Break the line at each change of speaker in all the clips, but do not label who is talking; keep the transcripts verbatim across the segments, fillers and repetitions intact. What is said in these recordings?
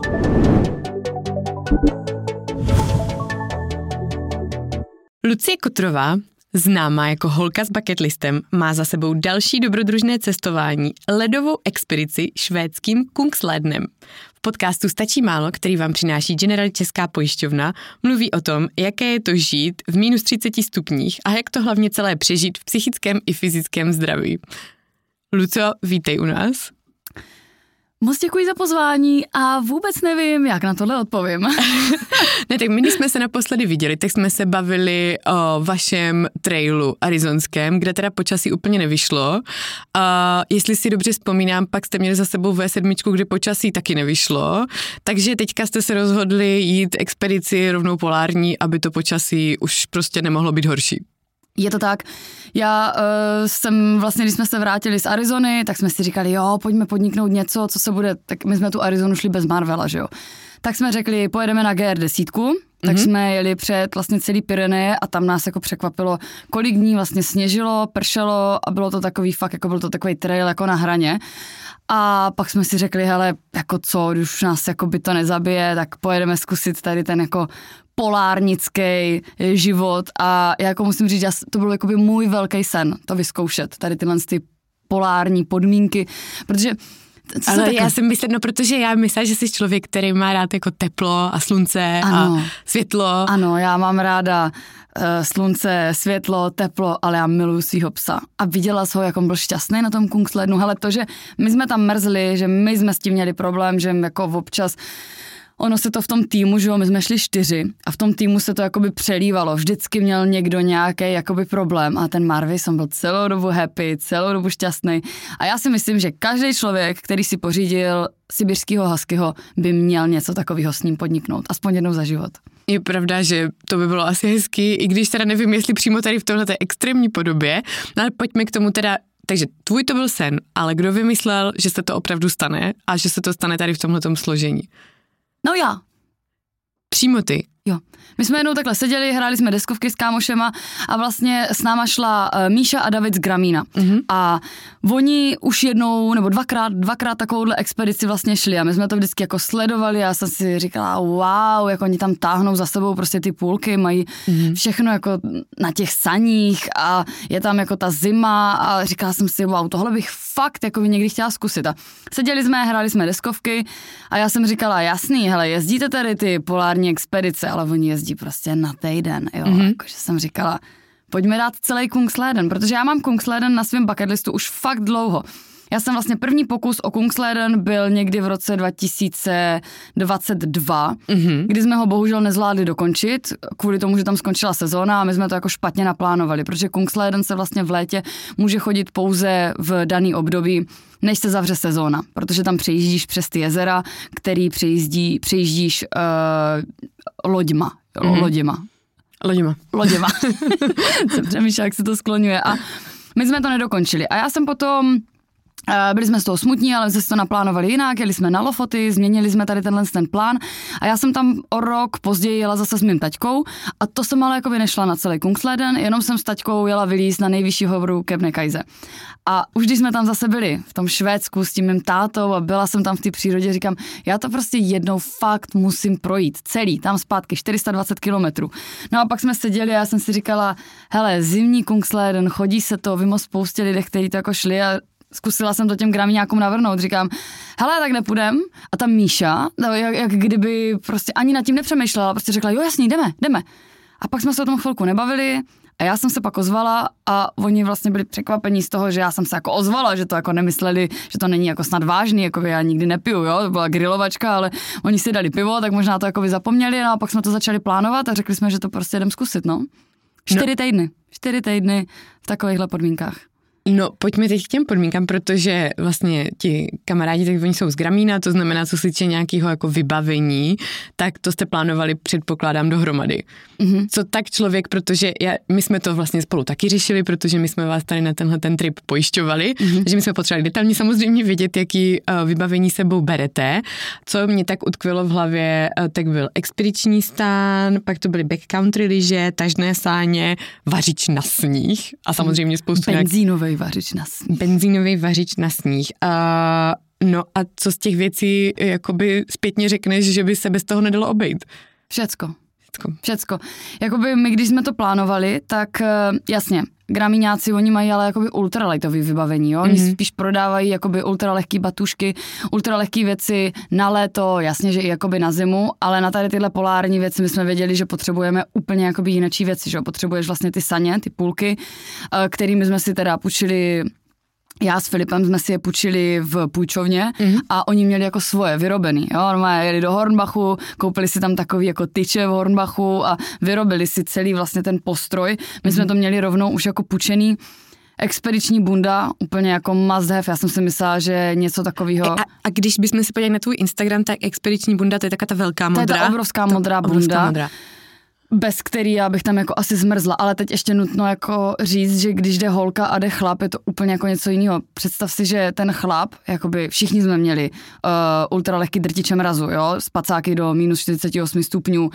Lucie Kotrová, známá jako holka s bucketlistem, má za sebou další dobrodružné cestování, ledovou expedici švédským Kungslednem. V podcastu Stačí málo, který vám přináší Generali Česká pojišťovna, mluví o tom, jaké je to žít v minus třiceti stupních a jak to hlavně celé přežít v psychickém i fyzickém zdraví. Luco, vítej u nás.
Moc děkuji za pozvání a vůbec nevím, jak na tohle odpovím.
Ne, tak my, když jsme se naposledy viděli, tak jsme se bavili o vašem trailu arizonském, kde teda počasí úplně nevyšlo. A jestli si dobře vzpomínám, pak jste měli za sebou vé sedm, kde počasí taky nevyšlo. Takže teďka jste se rozhodli jít expedici rovnou polární, aby to počasí už prostě nemohlo být horší.
Je to tak. Já uh, jsem vlastně, když jsme se vrátili z Arizony, tak jsme si říkali, jo, pojďme podniknout něco, co se bude, tak my jsme tu Arizonu šli bez Marvela, že jo. Tak jsme řekli, pojedeme na G R deset, tak mm-hmm. jsme jeli před vlastně celý Pyreneje a tam nás jako překvapilo, kolik dní vlastně sněžilo, pršelo a bylo to takový fakt, jako byl to takový trail jako na hraně. A pak jsme si řekli, hele, jako co, když už nás jako by to nezabije, tak pojedeme zkusit tady ten jako polárnický život a já jako musím říct, to byl jakoby můj velký sen, to vyzkoušet, tady tyhle ty polární podmínky, protože
co ale já jsem myslela, no protože já myslím, že jsi člověk, který má rád jako teplo a slunce ano, a světlo.
Ano, já mám ráda uh, slunce, světlo, teplo, ale já miluji svýho psa. A viděla jsem ho, jak on byl šťastný na tom Kungslednu. Hele, to, že my jsme tam mrzli, že my jsme s tím měli problém, že jako občas ono se to v tom týmu, že jo, my jsme šli čtyři a v tom týmu se to jakoby přelívalo. Vždycky měl někdo nějaký jakoby problém a ten Marvis, on byl celou dobu happy, celou dobu šťastný. A já si myslím, že každý člověk, který si pořídil sibirského huskyho, by měl něco takového s ním podniknout. Aspoň jednou za život.
Je pravda, že to by bylo asi hezký, i když teda nevím, jestli přímo tady v této extrémní podobě, no ale pojďme k tomu teda. Takže tvůj to byl sen, ale kdo vymyslel, že se to opravdu stane a že se to stane tady v tomhletom složení?
No já.
Přímo ty?
Jo. My jsme jednou takhle seděli, hráli jsme deskovky s kámošema a vlastně s náma šla uh, Míša a David z Gramína. Mm-hmm. A oni už jednou nebo dvakrát, dvakrát takovouhle expedici vlastně šli a my jsme to vždycky jako sledovali a já jsem si říkala, wow, jak oni tam táhnou za sebou prostě ty půlky, mají mm-hmm. všechno jako na těch saních a je tam jako ta zima a říkala jsem si, wow, tohle bych fakt jako někdy chtěla zkusit. A seděli jsme, hráli jsme deskovky a já jsem říkala, jasný, hele, jezdíte tady ty polární expedice, ale oni jezdí prostě na týden, jo, mm-hmm. jakože jsem říkala, pojďme dát celý Kungsleden, protože já mám Kungsleden na svém bucketlistu už fakt dlouho. Já jsem vlastně první pokus o Kungsleden byl někdy v roce dva tisíce dvacet dva, mm-hmm. kdy jsme ho bohužel nezvládli dokončit, kvůli tomu, že tam skončila sezóna a my jsme to jako špatně naplánovali, protože Kungsleden se vlastně v létě může chodit pouze v daný období, než se zavře sezóna, protože tam přejíždíš přes ty jezera, který přejíždí, přejíždíš uh, loďma, mm-hmm. loděma.
Loděma.
Loděma. Jsem přemýšlela, jak se to skloňuje. A my jsme to nedokončili. A já jsem potom byli jsme z toho smutní, ale jsme si to naplánovali jinak, jeli jsme na Lofoty, změnili jsme tady tenhle ten plán a já jsem tam o rok později jela zase s mým taťkou a to jsem ale jako by nešla na celý Kungsleden, jenom jsem s taťkou jela vylízt na nejvyšší horu Kebnekaise. A už když jsme tam zase byli, v tom Švédsku s tím mým tátou a byla jsem tam v té přírodě, říkám, já to prostě jednou fakt musím projít, celý, tam zpátky, čtyři sta dvacet kilometrů. No a pak jsme seděli a já jsem si říkala, hele, zimní Kungsleden, chodí se to, vím o spoustě lidech, kteří to jako šli a zkusila jsem to těm Gramíňákům navrhnout, říkám, hele, tak nepůjdem. A tam Míša, jak, jak kdyby prostě ani nad tím nepřemýšlela, prostě řekla, jo jasný, jdeme, jdeme. A pak jsme se o tom chvilku nebavili a já jsem se pak ozvala a oni vlastně byli překvapení z toho, že já jsem se jako ozvala, že to jako nemysleli, že to není jako snad vážný, jako já nikdy nepiju, jo, to byla grilovačka, ale oni si dali pivo, tak možná to jako by zapomněli, no a pak jsme to začali plánovat a řekli jsme, že to prostě jdem zkusit, no. Čtyři no. týdny, čtyři týdny v takovýchhle podmínkách.
No, pojďme teď k těm podmínkám, protože vlastně ti kamarádi, tak oni jsou z Gramína, to znamená, co se týče nějakého jako vybavení, tak to jste plánovali, předpokládám, dohromady. Mm-hmm. Co tak člověk, protože já, my jsme to vlastně spolu taky řešili, protože my jsme vás tady na tenhle ten trip pojišťovali, mm-hmm. takže my jsme potřebovali detailně samozřejmě vědět, jaký uh, vybavení sebou berete. Co mě tak utkvělo v hlavě, uh, tak byl expediční stán, pak to byly backcountry lyže, tažné sáně, vařič na sníh a samozřejmě spoustu
benzínový vařič na sníh.
Benzínový vařič na sníh. Uh, No a co z těch věcí jakoby zpětně řekneš, že by se bez toho nedalo obejít?
Všecko. Všecko. Všecko. Jakoby my, když jsme to plánovali, tak jasně, gramíňáci, oni mají ale jakoby ultralightové vybavení, jo? Oni mm-hmm. spíš prodávají jakoby ultralehký batušky, ultralehký věci na léto, jasně, že i jakoby na zimu, ale na tady tyhle polární věci my jsme věděli, že potřebujeme úplně jakoby jinačí věci, že jo? Potřebuješ vlastně ty saně, ty půlky, kterými jsme si teda půjčili. Já s Filipem jsme si je půjčili v půjčovně mm-hmm. a oni měli jako svoje vyrobený, jo, normálně jeli do Hornbachu, koupili si tam takový jako tyče v Hornbachu a vyrobili si celý vlastně ten postroj. My mm-hmm. jsme to měli rovnou už jako půjčený. Expediční bunda, úplně jako must have, já jsem si myslela, že něco takového.
A, a když bychom si podívali na tvůj Instagram, tak expediční bunda, to je taká ta velká modrá.
To je ta obrovská modrá bunda.
Obrovská modrá.
Bez který já bych tam jako asi zmrzla, ale teď ještě nutno jako říct, že když jde holka a jde chlap, je to úplně jako něco jiného. Představ si, že ten chlap, jakoby všichni jsme měli uh, ultralehký drtiče mrazu, jo, spacáky do minus čtyřicet osm stupňů,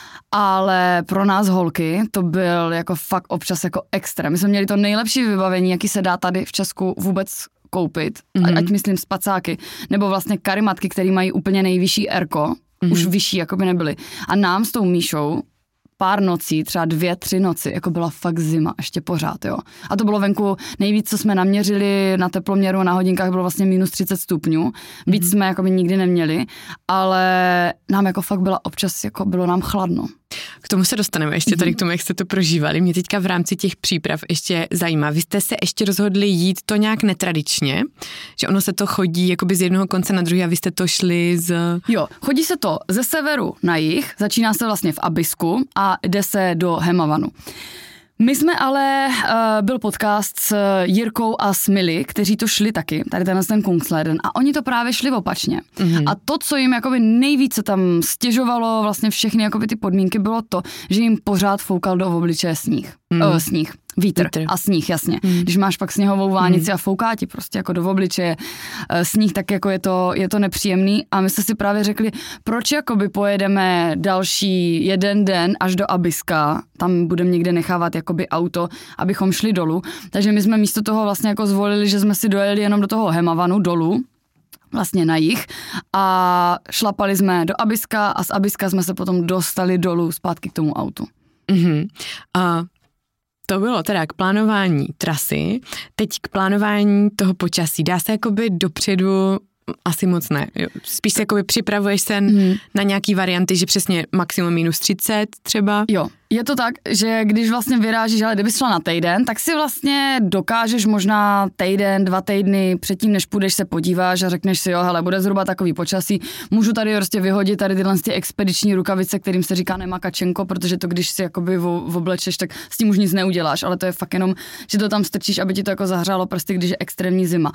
ale pro nás holky to byl jako fakt občas jako extrém. My jsme měli to nejlepší vybavení, jaký se dá tady v Česku vůbec koupit, mm-hmm. ať myslím spacáky, nebo vlastně karimatky, které mají úplně nejvyšší erko, mm-hmm. už vyšší jakoby nebyly. A nám s tou Míšou pár nocí, třeba dvě, tři noci, jako byla fakt zima, ještě pořád, jo. A to bylo venku nejvíc, co jsme naměřili na teploměru na hodinkách, bylo vlastně minus třicet stupňů. Víc mm-hmm. jsme jako by nikdy neměli, ale nám jako fakt byla občas, jako bylo nám chladno.
K tomu se dostaneme ještě tady k tomu, jak jste to prožívali. Mě teďka v rámci těch příprav ještě zajímá. Vy jste se ještě rozhodli jít to nějak netradičně, že ono se to chodí jakoby z jednoho konce na druhý a vy jste to šli z...
Jo, chodí se to ze severu na jih, začíná se vlastně v Abisku a jde se do Hemavanu. My jsme ale, uh, byl podcast s Jirkou a s Mili, kteří to šli taky, tady tenhle ten Kungsleden, a oni to právě šli opačně. Mm-hmm. A to, co jim jakoby nejvíce tam stěžovalo vlastně všechny jakoby ty podmínky, bylo to, že jim pořád foukal do obličeje sníh. Mm. Uh, sníh. Vítr, Vítr a sníh, jasně. Mm. Když máš pak sněhovou vánici mm. a fouká ti prostě jako do obličeje uh, sníh, tak jako je to, je to nepříjemný. A my jsme si právě řekli, proč jakoby pojedeme další jeden den až do Abiska, tam budeme někde nechávat jakoby auto, abychom šli dolů. Takže my jsme místo toho vlastně jako zvolili, že jsme si dojeli jenom do toho Hemavanu dolů, vlastně na jih, a šlapali jsme do Abiska a z Abiska jsme se potom dostali dolů zpátky k tomu autu.
Mm-hmm. A to bylo teda k plánování trasy, teď k plánování toho počasí. Dá se jakoby dopředu asi moc ne. Spíš se jakoby připravuješ se hmm. na nějaký varianty, že přesně maximum minus třicet třeba.
Jo, je to tak, že když vlastně vyrážíš, ale kdybys šla na týden, tak si vlastně dokážeš možná týden, dva týdny předtím, než půjdeš, se podíváš a řekneš si, jo, hele, bude zhruba takový počasí, můžu tady prostě vyhodit tady tyhle ty expediční rukavice, kterým se říká nemakačenko, protože to, když si jakoby oblečeš, tak s tím už nic neuděláš, ale to je fakt jenom, že to tam strčíš, aby ti to jako zahřálo prsty, když je extrémní zima.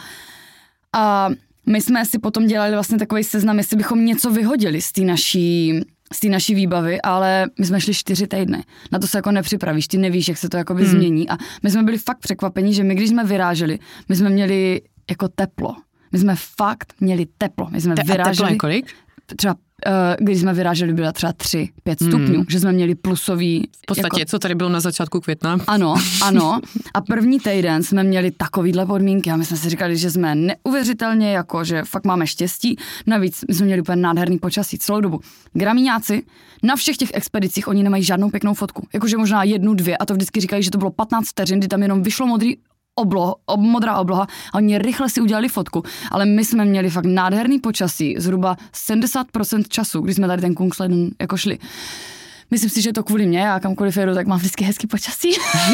A my jsme si potom dělali vlastně takový seznam, jestli bychom něco vyhodili z té naší, z té naší výbavy, ale my jsme šli čtyři týdny. Na to se jako nepřipravíš, ty nevíš, jak se to jakoby hmm. změní. A my jsme byli fakt překvapení, že my, když jsme vyráželi, my jsme měli jako teplo. My jsme fakt měli teplo. My jsme
Te-
vyráželi.
A teplo je kolik?
Třeba když jsme vyráželi, byla třeba tři pět stupňů, hmm. že jsme měli plusový...
V podstatě, jako... co tady bylo na začátku května.
Ano, ano. A první týden jsme měli takovýhle podmínky a my jsme si říkali, že jsme neuvěřitelně, jako, že fakt máme štěstí. Navíc my jsme měli úplně nádherný počasí celou dobu. Gramíňáci na všech těch expedicích, oni nemají žádnou pěknou fotku. Jakože možná jednu, dvě, a to vždycky říkají, že to bylo patnáct vteřin, kdy tam jenom vyšlo modrý Obloh, ob, modrá obloha a oni rychle si udělali fotku, ale my jsme měli fakt nádherný počasí, zhruba sedmdesát procent času, když jsme tady ten Kungsleden jako šli. Myslím si, že to kvůli mě, já kamkoliv jedu, tak mám vždycky hezký počasí.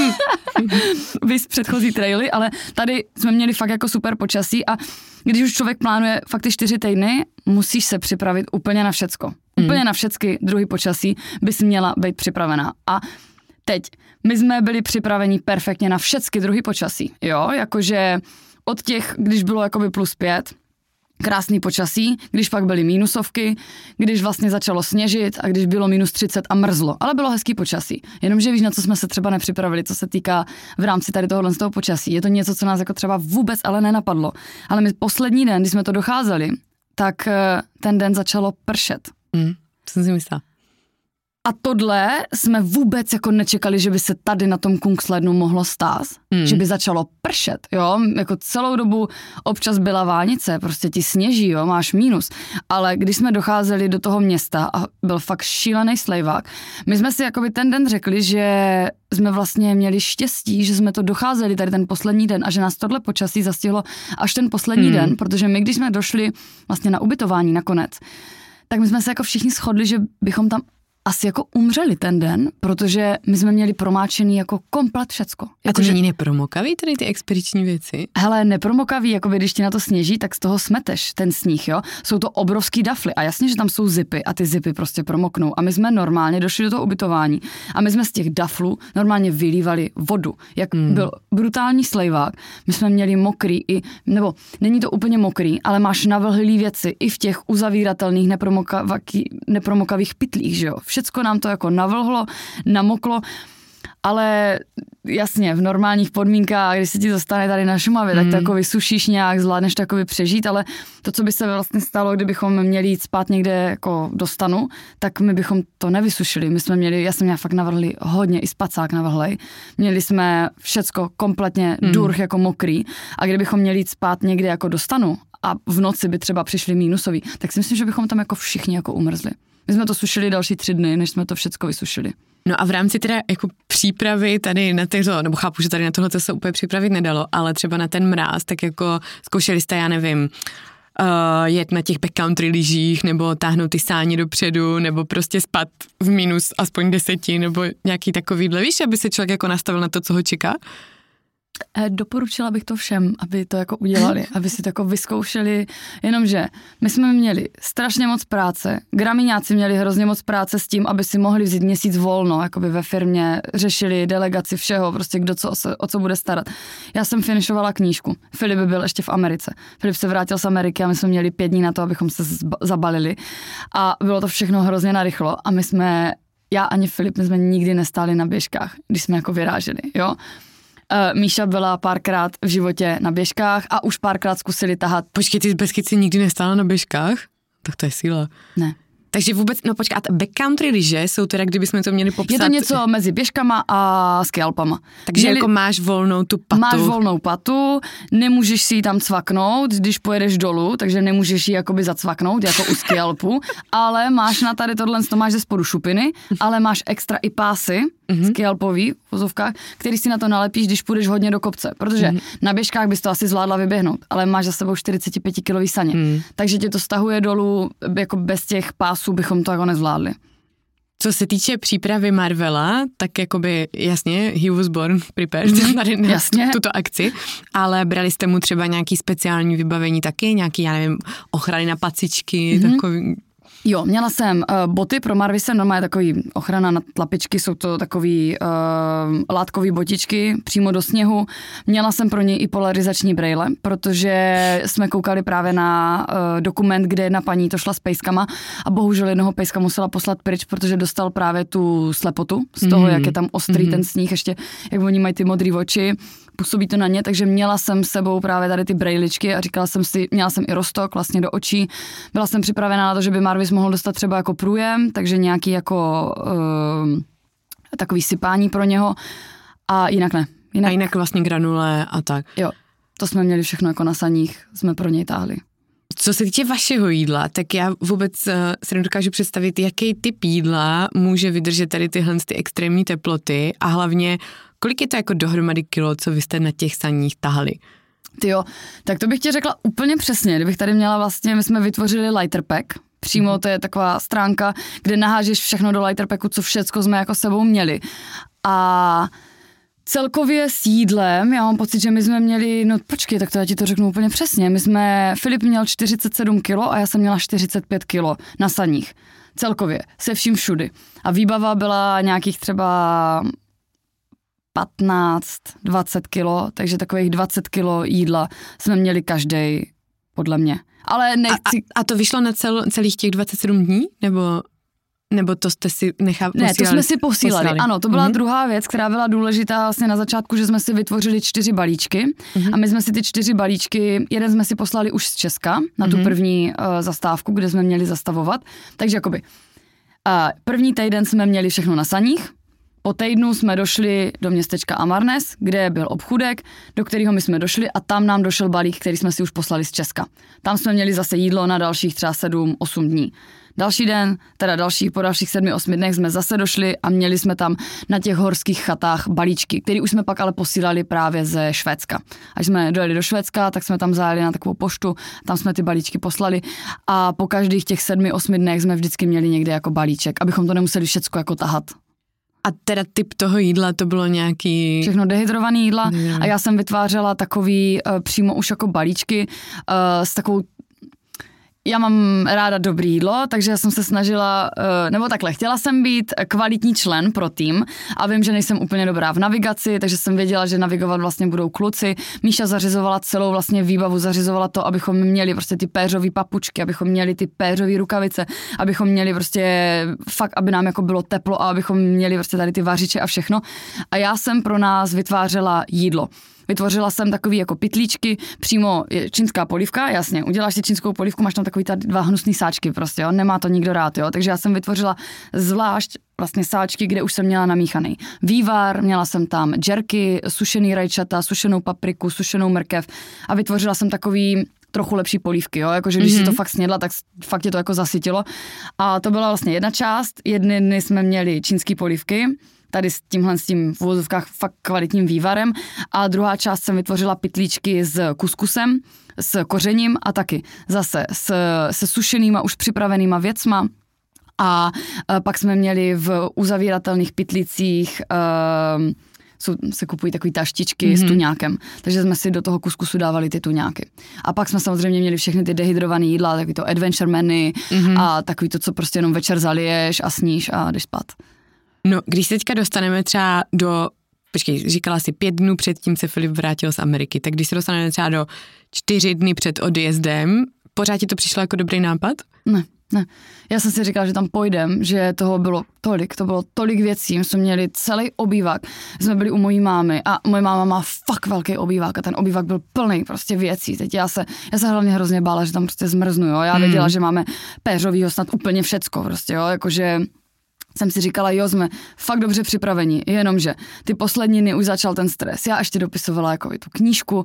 Vys předchozí traily, ale tady jsme měli fakt jako super počasí a když už člověk plánuje fakt ty čtyři týdny, musíš se připravit úplně na všecko. Mm. Úplně na všecky druhý počasí bys měla být připravená. A teď, my jsme byli připraveni perfektně na všechny druhy počasí, jo, jakože od těch, když bylo jakoby plus pět, krásný počasí, když pak byly mínusovky, když vlastně začalo sněžit a když bylo minus třicet a mrzlo, ale bylo hezký počasí. Jenomže víš, na co jsme se třeba nepřipravili, co se týká v rámci tady tohohle z toho počasí. Je to něco, co nás jako třeba vůbec ale nenapadlo. Ale my poslední den, když jsme to docházeli, tak ten den začalo pršet.
Mm, co jsem si myslela?
A tohle jsme vůbec jako nečekali, že by se tady na tom Kungslednu mohlo stát, hmm. že by začalo pršet, jo, jako celou dobu občas byla vánice, prostě ti sněží, jo, máš mínus, ale když jsme docházeli do toho města a byl fakt šílený slejvák, my jsme si jakoby ten den řekli, že jsme vlastně měli štěstí, že jsme to docházeli tady ten poslední den a že nás tohle počasí zastihlo až ten poslední hmm. den, protože my, když jsme došli vlastně na ubytování nakonec, tak my jsme se jako všichni shodli, že bychom tam asi jako umřeli ten den, protože my jsme měli promáčený jako komplet všecko.
A to není nepromokavý tady ty expediční věci?
Hele, nepromokavý, jako když ti na to sněží, tak z toho smeteš ten sníh, jo. Jsou to obrovský dafly a jasně, že tam jsou zipy a ty zipy prostě promoknou. A my jsme normálně došli do toho ubytování a my jsme z těch daflů normálně vylívali vodu. Jak hmm. byl brutální slejvák, my jsme měli mokrý i, nebo není to úplně mokrý, ale máš navlhlý věci i v těch uzavíratelných nepromokavých pytlích, že jo. Všecko nám to jako navlhlo, namoklo, ale jasně, v normálních podmínkách, když se ti to stane tady na Šumavě, mm. tak to jako vysušíš nějak, zvládneš to jako přežít, ale to, co by se vlastně stalo, kdybychom měli jít spát někde jako do stanu, tak my bychom to nevysušili. My jsme měli, já jsem měla fakt navrhli hodně, i spacák navrhlej. Měli jsme všecko kompletně mm. durch jako mokrý a kdybychom měli jít spát někde jako do stanu a v noci by třeba přišli mínusový, tak si myslím, že bychom tam jako všichni jako umrzli. My jsme to sušili další tři dny, než jsme to všecko vysušili.
No a v rámci teda jako přípravy tady na tyhle, nebo chápu, že tady na tohle se úplně připravit nedalo, ale třeba na ten mráz, tak jako zkoušeli jste, já nevím, uh, jet na těch backcountry lyžích, nebo táhnout ty sáně dopředu, nebo prostě spat v minus aspoň deseti, nebo nějaký takovýhle, víš, aby se člověk jako nastavil na to, co ho čeká?
Doporučila bych to všem, aby to jako udělali, aby si to jako vyzkoušeli, jenomže my jsme měli strašně moc práce, gramiňáci měli hrozně moc práce s tím, aby si mohli vzít měsíc volno, jakoby ve firmě, řešili delegaci všeho, prostě kdo co, o co bude starat. Já jsem finišovala knížku, Filip byl ještě v Americe, Filip se vrátil z Ameriky a my jsme měli pět dní na to, abychom se zabalili a bylo to všechno hrozně narychlo a my jsme, já ani Filip, my jsme nikdy nestáli na běžkách, když jsme jako vyráželi, jo. Uh, Míša byla párkrát v životě na běžkách a už párkrát zkusili tahat.
Počkej, ty z Beskyt nikdy nestála na běžkách? Tak to je síla.
Ne.
Takže vůbec, no počkat, backcountry lyže jsou teda, kdybychom to měli popsat.
Je to něco mezi běžkama a skialpama.
Takže Měli, jako máš volnou tu patu.
Máš volnou patu, nemůžeš si ji tam cvaknout, když pojedeš dolů, takže nemůžeš ji jakoby zacvaknout, jako u skialpu, ale máš na tady tohle, to máš ze spodu šupiny, ale máš extra i pásy, mm-hmm. skialpový v vozovkách, který si na to nalepíš, když půjdeš hodně do kopce, protože mm-hmm. na běžkách bys to asi zvládla vyběhnout, ale máš za sebou čtyřicet pět kilový saně, mm. takže tě to stahuje dolů, jako bez těch pásů bychom to jako nezvládli.
Co se týče přípravy Marvela, tak jakoby jasně, he was born prepared mm, tady na jasně. tuto akci, ale brali jste mu třeba nějaký speciální vybavení taky, nějaký, já nevím, ochrany na pacičky, mm-hmm. takový...
Jo, měla jsem uh, boty pro Marvise, normálně takový ochrana na tlapičky, jsou to takový uh, látkový botičky přímo do sněhu. Měla jsem pro něj i polarizační brejle, protože jsme koukali právě na uh, dokument, kde jedna paní to šla s pejskama a bohužel jednoho pejska musela poslat pryč, protože dostal právě tu slepotu z toho, mm-hmm. jak je tam ostrý mm-hmm. ten sníh, ještě jak oni mají ty modrý oči. Působí to na ně, takže měla jsem s sebou právě tady ty brejličky a říkala jsem si, měla jsem i roztok vlastně do očí. Byla jsem připravená na to, že by Marvis mohl dostat třeba jako průjem, takže nějaký jako uh, takový sypání pro něho a jinak ne.
Jinak, a jinak vlastně granule a tak.
Jo, to jsme měli všechno jako na saních, jsme pro něj táhli.
Co se týče vašeho jídla, tak já vůbec uh, si nedokážu představit, jaký typ jídla může vydržet tady tyhle ty extrémní teploty a hlavně kolik je to jako dohromady kilo, co vy jste na těch saních tahali?
Tyjo, tak to bych ti řekla úplně přesně, kdybych tady měla vlastně, my jsme vytvořili lighter pack, přímo mm. to je taková stránka, kde nahážeš všechno do lighter packu, co všecko jsme jako sebou měli. A celkově s jídlem, já mám pocit, že my jsme měli, no počkej, tak to já ti to řeknu úplně přesně, my jsme, Filip měl čtyřicet sedm kilo a já jsem měla čtyřicet pět kilo na saních. Celkově, se vším všudy. A výbava byla nějakých třeba patnáct dvacet kilo, takže takových dvacet kilo jídla jsme měli každej, podle mě. Ale nechci...
A, a, a to vyšlo na cel, celých těch dvacet sedm dní? Nebo, nebo to jste si nechali
posílali? Ne, to jsme si posílali. posílali. Ano, to byla mm-hmm. druhá věc, která byla důležitá vlastně na začátku, že jsme si vytvořili čtyři balíčky mm-hmm. a my jsme si ty čtyři balíčky, jeden jsme si poslali už z Česka na tu mm-hmm. první uh, zastávku, kde jsme měli zastavovat. Takže jakoby A první týden jsme měli všechno na saních, po týdnu jsme došli do městečka Amarnes, kde byl obchůdek, do kterého my jsme došli a tam nám došel balík, který jsme si už poslali z Česka. Tam jsme měli zase jídlo na dalších třeba sedm osm dní. Další den, teda další, po dalších sedmi osmi dnech jsme zase došli a měli jsme tam na těch horských chatách balíčky, které už jsme pak ale posílali právě ze Švédska. Až jsme dojeli do Švédska, tak jsme tam zajeli na takovou poštu, tam jsme ty balíčky poslali a po každých těch sedmi osmi dnech jsme vždycky měli někde jako balíček, abychom to nemuseli všecko jako tahat.
A teda typ toho jídla, to bylo nějaký...
Všechno dehydrovaný jídla mm. a já jsem vytvářela takový uh, přímo už jako balíčky uh, s takovou... Já mám ráda dobrý jídlo, takže já jsem se snažila, uh, nebo takhle, chtěla jsem být kvalitní člen pro tým a vím, že nejsem úplně dobrá v navigaci, takže jsem věděla, že navigovat vlastně budou kluci. Míša zařizovala celou vlastně výbavu, zařizovala to, abychom měli prostě ty péřový papučky, abychom měli ty péřový rukavice, abychom měli prostě fakt, aby nám jako bylo teplo a abychom měli prostě tady ty vařiče a všechno. A já jsem pro nás vytvářela jídlo. Vytvořila jsem takový jako pytlíčky, přímo je čínská polívka, jasně, uděláš si čínskou polívku, máš tam takový ta dva hnusný sáčky prostě, jo, nemá to nikdo rád, jo, takže já jsem vytvořila zvlášť vlastně sáčky, kde už jsem měla namíchaný vývar, měla jsem tam džerky, sušený rajčata, sušenou papriku, sušenou mrkev a vytvořila jsem takový trochu lepší polívky, jo, jakože když mm-hmm. si to fakt snědla, tak fakt je to jako zasytilo a to byla vlastně jedna část, jedny dny jsme měli čínský polívky, tady s tímhle s tím v uvozovkách fakt kvalitním vývarem a druhá část jsem vytvořila pytlíčky s kuskusem, s kořením a taky zase s, se sušenýma už připravenýma věcma a, a pak jsme měli v uzavíratelných pytlících uh, jsou, se kupují takový taštičky mm-hmm. s tuňákem, takže jsme si do toho kuskusu dávali ty tuňáky. A pak jsme samozřejmě měli všechny ty dehydrované jídla, takový to adventure menu mm-hmm. a takový to, co prostě jenom večer zaliješ a sníš a jdeš spát.
No, když se teďka dostaneme třeba do, počkej, říkala si pět dnů před tím se Filip vrátil z Ameriky, tak když se dostaneme třeba do čtyři dny před odjezdem, pořád ti to přišlo jako dobrý nápad?
Ne, ne. Já jsem si říkala, že tam pojdem, že toho bylo tolik, to bylo tolik věcí, my jsme měli celý obývák, jsme byli u mojí mámy a moje máma má fakt velký obývák a ten obývák byl plný prostě věcí. Teď já se, já se hlavně hrozně bála, že tam prostě zmrznu, jo, já hmm. věděla, že máme péřovýho snad úplně všecko prostě, jo, jakože jsem si říkala, jo, jsme fakt dobře připraveni, jenomže ty poslední dny už začal ten stres. Já ještě dopisovala jako tu knížku,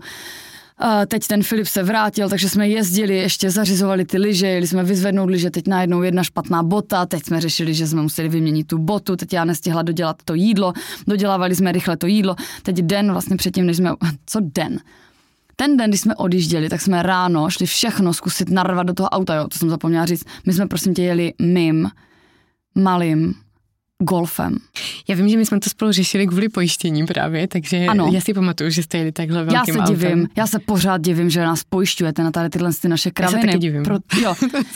a teď ten Filip se vrátil, takže jsme jezdili, ještě zařizovali ty lyže, jeli jsme vyzvednout lyže, teď najednou jedna špatná bota, teď jsme řešili, že jsme museli vyměnit tu botu, teď já nestihla dodělat to jídlo, dodělávali jsme rychle to jídlo, teď den vlastně předtím, než jsme, co den? Ten den, když jsme odjížděli, tak jsme ráno šli všechno zkusit narvat do toho auta, jo, to jsem zapomněla říct, my jsme prosím tě jeli mým malým golfem.
Já vím, že my jsme to spolu řešili kvůli pojištění právě, takže ano. Já si pamatuju, že jste jeli takhle velkým
autem. Já se
autem.
divím, já se pořád divím, že nás pojišťujete na tady tyhle ty naše kraviny.
Já se taky divím.
Pro, jo,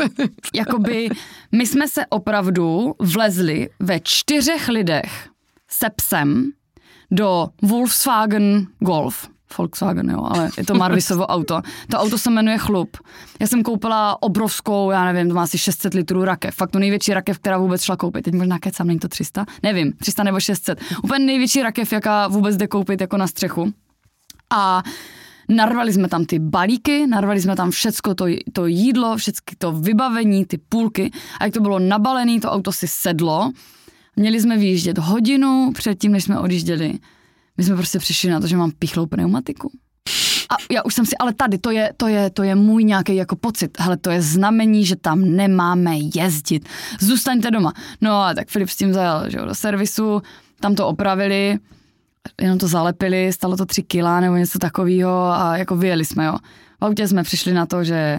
jakoby my jsme se opravdu vlezli ve čtyřech lidech se psem do Volkswagen Golf. Volkswagen, jo, ale je to Marvisovo auto. To auto se jmenuje Chlup. Já jsem koupila obrovskou, já nevím, to má asi šest set litrů rakev. Fakt to největší rakev, která vůbec šla koupit. Teď možná kecám, není to tři sta? Nevím, tři sta nebo šest set. Úplně největší rakev, jaká vůbec jde koupit jako na střechu. A narvali jsme tam ty balíky, narvali jsme tam všecko to, to jídlo, všecko to vybavení, ty půlky. A jak to bylo nabalené, to auto si sedlo. Měli jsme vyjíždět hodinu předtím, než jsme odjížděli. My jsme prostě přišli na to, že mám pichlou pneumatiku. A já už jsem si, ale tady, to je, to je, to je můj nějaký jako pocit. Hele, to je znamení, že tam nemáme jezdit. Zůstaňte doma. No a tak Filip s tím zajel, že jo, do servisu, tam to opravili, jenom to zalepili, stalo to tři kila nebo něco takového a jako vyjeli jsme, jo. V autě jsme přišli na to, že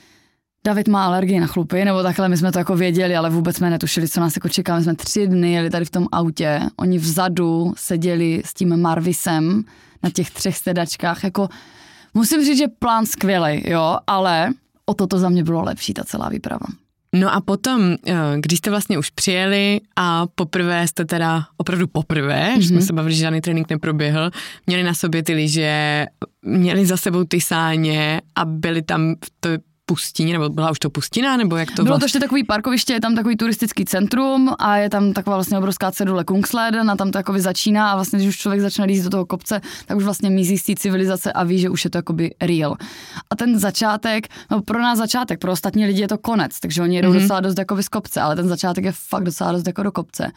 David má alergii na chlupy, nebo takhle, my jsme to jako věděli, ale vůbec jsme netušili, co nás jako čeká. My jsme tři dny jeli tady v tom autě, oni vzadu seděli s tím Marvisem na těch třech sedačkách, jako musím říct, že plán skvělej, jo, ale o toto za mě bylo lepší, ta celá výprava.
No a potom, když jste vlastně už přijeli a poprvé jste teda, opravdu poprvé, mm-hmm. jsme se bavili, že žádný trénink neproběhl, měli na sobě ty lyže, měli za sebou ty sáně a byli tam, to pustině, nebo byla už to pustina, nebo jak to
Bylo
vlastně?
to ještě takový parkoviště, je tam takový turistický centrum a je tam taková vlastně obrovská cedule Kungsleden a tam to jakoby začíná a vlastně, když už člověk začne jít do toho kopce, tak už vlastně mizí z té civilizace a ví, že už je to jakoby real. A ten začátek, no pro nás začátek, pro ostatní lidi je to konec, takže oni jedou mm-hmm. docela dost jako z kopce, ale ten začátek je fakt docela dost jako do kopce.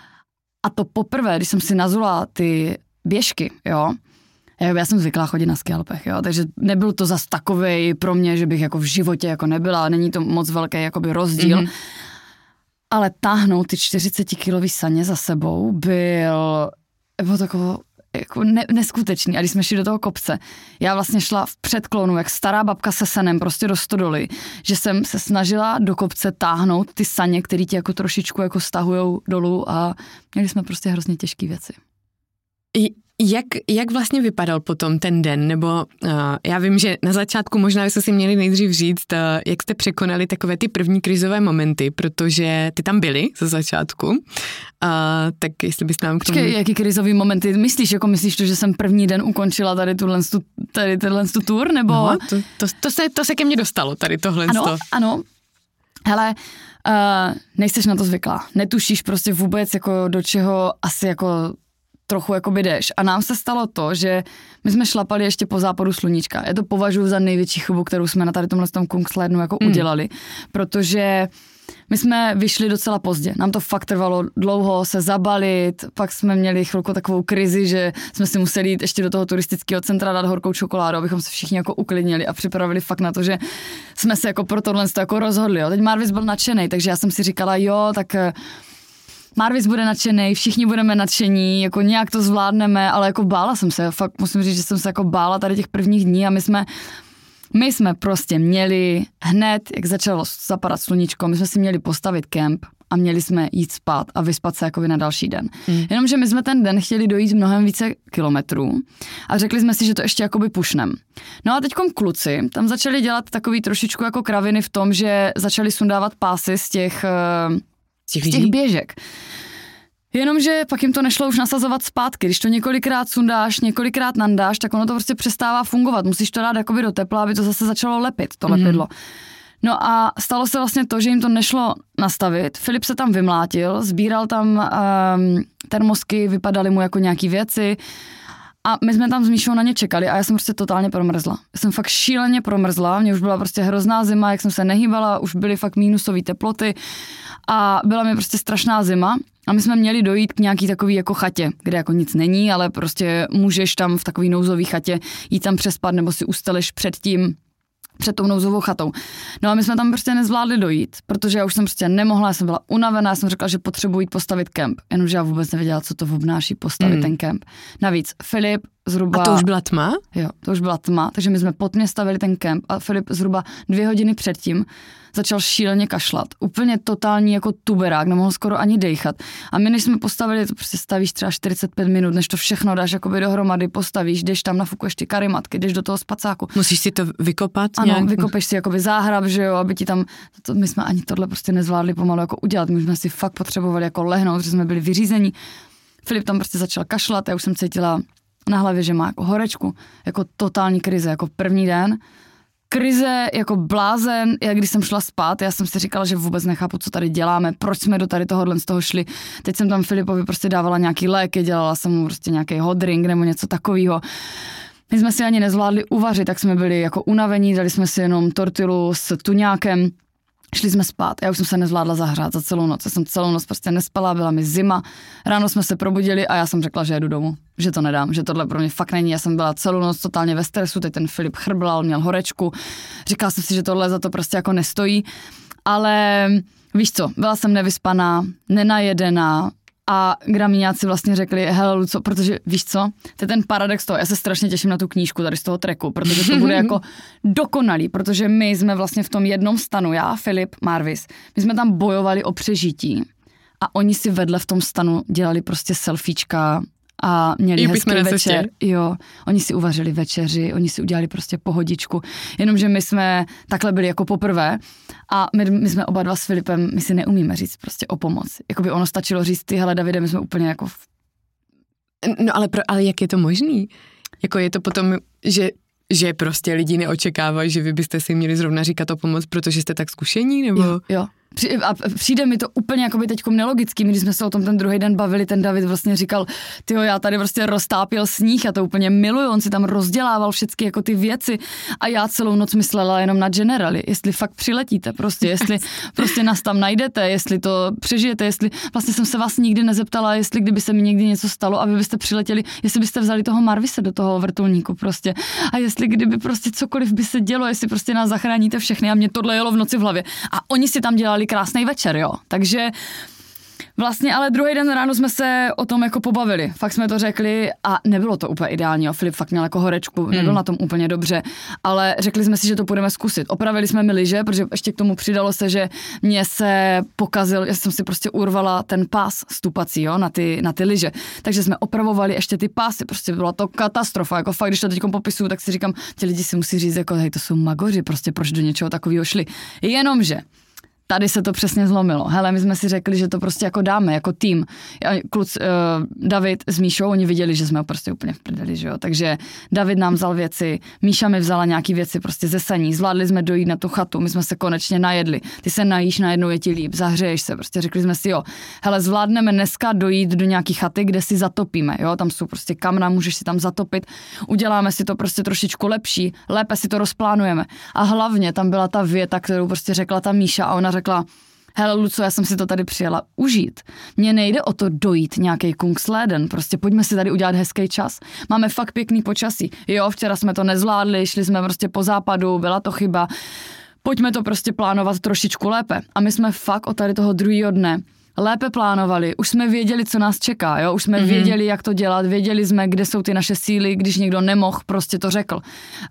A to poprvé, když jsem si nazula ty běžky, jo, já jsem zvyklá chodit na skialpech, jo, takže nebyl to zas takovej pro mě, že bych jako v životě jako nebyla, není to moc velký jakoby rozdíl, mm-hmm. ale táhnout ty čtyřicetikilový saně za sebou byl, bylo takový jako ne, neskutečný. A když jsme šli do toho kopce, já vlastně šla v předklonu, jak stará babka se senem, prostě do stodoly, že jsem se snažila do kopce táhnout ty saně, které tě jako trošičku jako stahujou dolů a měli jsme prostě hrozně těžké věci.
I Jak, jak vlastně vypadal potom ten den, nebo uh, já vím, že na začátku možná byste si měli nejdřív říct, uh, jak jste překonali takové ty první krizové momenty, protože ty tam byly ze začátku, uh, tak jestli byste nám k tomu...
Počkej, jaký krizový momenty myslíš, jako myslíš to, že jsem první den ukončila tady tuhle tady tenhle tour, nebo...
No, to, to, to, se, to se ke mně dostalo, tady tohle.
Ano, ano. Hele, uh, nejseš na to zvyklá, netušíš prostě vůbec, jako do čeho asi jako... trochu jakoby jdeš. A nám se stalo to, že my jsme šlapali ještě po západu sluníčka. Já to považuji za největší chybu, kterou jsme na tady tomhle tom Kungsledenu jako mm. udělali, protože my jsme vyšli docela pozdě. Nám to fakt trvalo dlouho se zabalit, pak jsme měli chvilku takovou krizi, že jsme si museli jít ještě do toho turistického centra dát horkou čokoládu, abychom se všichni jako uklidnili a připravili fakt na to, že jsme se jako pro tohle jako rozhodli. Jo. Teď Marvis byl nadšenej, takže já jsem si říkala, jo, tak Marvis bude nadšenej, všichni budeme nadšení, jako nějak to zvládneme, ale jako bála jsem se, fakt musím říct, že jsem se jako bála tady těch prvních dní a my jsme, my jsme prostě měli hned, jak začalo zapadat sluníčko, my jsme si měli postavit kemp a měli jsme jít spát a vyspat se jako na další den. Hmm. Jenomže my jsme ten den chtěli dojít mnohem více kilometrů a řekli jsme si, že to ještě jakoby pušnem. No a teďkom kluci tam začali dělat takový trošičku jako kraviny v tom, že začali sundávat pásy z těch... Z těch, z těch běžek. Jenomže pak jim to nešlo už nasazovat zpátky. Když to několikrát sundáš, několikrát nandáš, tak ono to prostě přestává fungovat. Musíš to dát jakoby do tepla, aby to zase začalo lepit, to lepidlo. Mm. No a stalo se vlastně to, že jim to nešlo nastavit. Filip se tam vymlátil, sbíral tam um, termosky, vypadaly mu jako nějaký věci a my jsme tam s Míšou na ně čekali a já jsem prostě totálně promrzla. Já jsem fakt šíleně promrzla, mě už byla prostě hrozná zima, jak jsem se nehýbala, už byly fakt mínusové teploty a byla mi prostě strašná zima a my jsme měli dojít k nějaký takový jako chatě, kde jako nic není, ale prostě můžeš tam v takový nouzový chatě jít tam přespat nebo si usteleš před tím, před tou nouzovou chatou. No a my jsme tam prostě nezvládli dojít, protože já už jsem prostě nemohla, já jsem byla unavená, já jsem řekla, že potřebuji jít postavit kemp, jenomže já vůbec nevěděla, co to obnáší postavit mm. ten kemp. Navíc Filip zhruba...
A to už byla tma?
Jo, to už byla tma, takže my jsme pod mě stavili ten kemp a Filip zhruba dvě hodiny předtím začal šíleně kašlat. Úplně totální jako tuberák, nemohl skoro ani dejchat. A my než jsme postavili, to prostě stavíš třeba čtyřicet pět minut, než to všechno dáš jakoby dohromady, postavíš, jdeš tam, nafukuješ ty karimatky, jdeš do toho spacáku.
Musíš si to vykopat?
Ano,
nějak?
vykopeš si jakoby záhrab, že jo, aby ti tam, to, my jsme ani tohle prostě nezvládli pomalu jako udělat, my jsme si fakt potřebovali jako lehnout, že jsme byli vyřízení. Filip tam prostě začal kašlat, já už jsem cítila na hlavě, že má jako horečku, jako totální krize, jako první den. Krize jako blázen, jak když jsem šla spát, já jsem si říkala, že vůbec nechápu, co tady děláme, proč jsme do tady tohohle z toho šli. Teď jsem tam Filipovi prostě dávala nějaký léky, dělala jsem mu prostě nějaký hot drink nebo něco takového. My jsme si ani nezvládli uvařit, tak jsme byli jako unavení, dali jsme si jenom tortilu s tuňákem. Šli jsme spát, já už jsem se nezvládla zahřát za celou noc, já jsem celou noc prostě nespala, byla mi zima, ráno jsme se probudili a já jsem řekla, že jedu domů, že to nedám, že tohle pro mě fakt není, já jsem byla celou noc totálně ve stresu, teď ten Filip chrblal, měl horečku, říkala jsem si, že tohle za to prostě jako nestojí, ale víš co, byla jsem nevyspaná, nenajedená, a gramíňáci vlastně řekli, hele Luco, protože víš co, to je ten paradox toho, já se strašně těším na tu knížku tady z toho treku, protože to bude jako dokonalý, protože my jsme vlastně v tom jednom stanu, já, Filip, Marvis, my jsme tam bojovali o přežití a oni si vedle v tom stanu dělali prostě selfiečka a měli
jo,
hezký večer. Jo, oni si uvařili večeři, oni si udělali prostě pohodičku, jenomže my jsme takhle byli jako poprvé a my, my jsme oba dva s Filipem, my si neumíme říct prostě o pomoc. Jakoby ono stačilo říct, ty hele Davide, my jsme úplně jako... V...
No ale, pro, ale jak je to možný? Jako je to potom, že že prostě lidi neočekávají, že vy byste si měli zrovna říkat o pomoc, protože jste tak zkušení, nebo?
Jo, jo. A přijde mi to úplně jakoby teďkom nelogický, když jsme se o tom ten druhý den bavili, ten David vlastně říkal, tyjo, já tady prostě roztápěl sníh, já to úplně miluju, on si tam rozdělával všechny jako ty věci a já celou noc myslela jenom na generali, jestli fakt přiletíte prostě, jestli prostě nás tam najdete, jestli to přežijete, jestli vlastně jsem se vás nikdy nezeptala, jestli kdyby se mi někdy něco stalo a vy byste přiletěli, jestli byste vzali toho Marvise do toho vrtulníku prostě a jestli kdyby prostě cokoliv by se dělo, jestli prostě nás zachráníte všechny a mě tohle jelo v noci v hlavě a oni si tam dělali krásný večer, jo. Takže vlastně ale druhý den ráno jsme se o tom jako pobavili. Fakt jsme to řekli a nebylo to úplně ideální, jo. Filip fakt měl jako horečku, hmm. nebyl na tom úplně dobře, ale řekli jsme si, že to budeme zkusit. Opravili jsme mi lyže, protože ještě k tomu přidalo se, že mě se pokazil, já jsem si prostě urvala ten pás stupací, jo, na ty, na ty lyže. Takže jsme opravovali ještě ty pásy, prostě byla to katastrofa, jako fakt, když to teďkom popisuju, tak si říkám, ti lidi si musí říct, jako hej, to jsou magoři, prostě proč do něčeho takového šli. Jenomže tady se to přesně zlomilo. Hele, my jsme si řekli, že to prostě jako dáme, jako tým. Kluc, uh, David s Míšou, oni viděli, že jsme prostě úplně v prdeli, že jo. Takže David nám vzal věci, Míša mi vzala nějaký věci prostě ze saní, zvládli jsme dojít na tu chatu, my jsme se konečně najedli. Ty se najíš, najednou je ti líp, zahřeješ se, prostě řekli jsme si, jo, hele, zvládneme dneska dojít do nějaký chaty, kde si zatopíme, jo, tam jsou prostě kamna, můžeš si tam zatopit, uděláme si to prostě trošičku lepší, lépe si to rozplánujeme. A hlavně tam byla ta věta, kterou prostě řekla ta Míša a ona řekla, hele Luco, já jsem si to tady přijela užít. Mně nejde o to dojít nějaký Kungsleden, prostě pojďme si tady udělat hezký čas. Máme fakt pěkný počasí. Jo, včera jsme to nezvládli, šli jsme prostě po západu, byla to chyba. Pojďme to prostě plánovat trošičku lépe. A my jsme fakt od tady toho druhého dne lépe plánovali, už jsme věděli, co nás čeká, jo, už jsme mm-hmm. věděli, jak to dělat, věděli jsme, kde jsou ty naše síly, když někdo nemohl, prostě to řekl. Uh,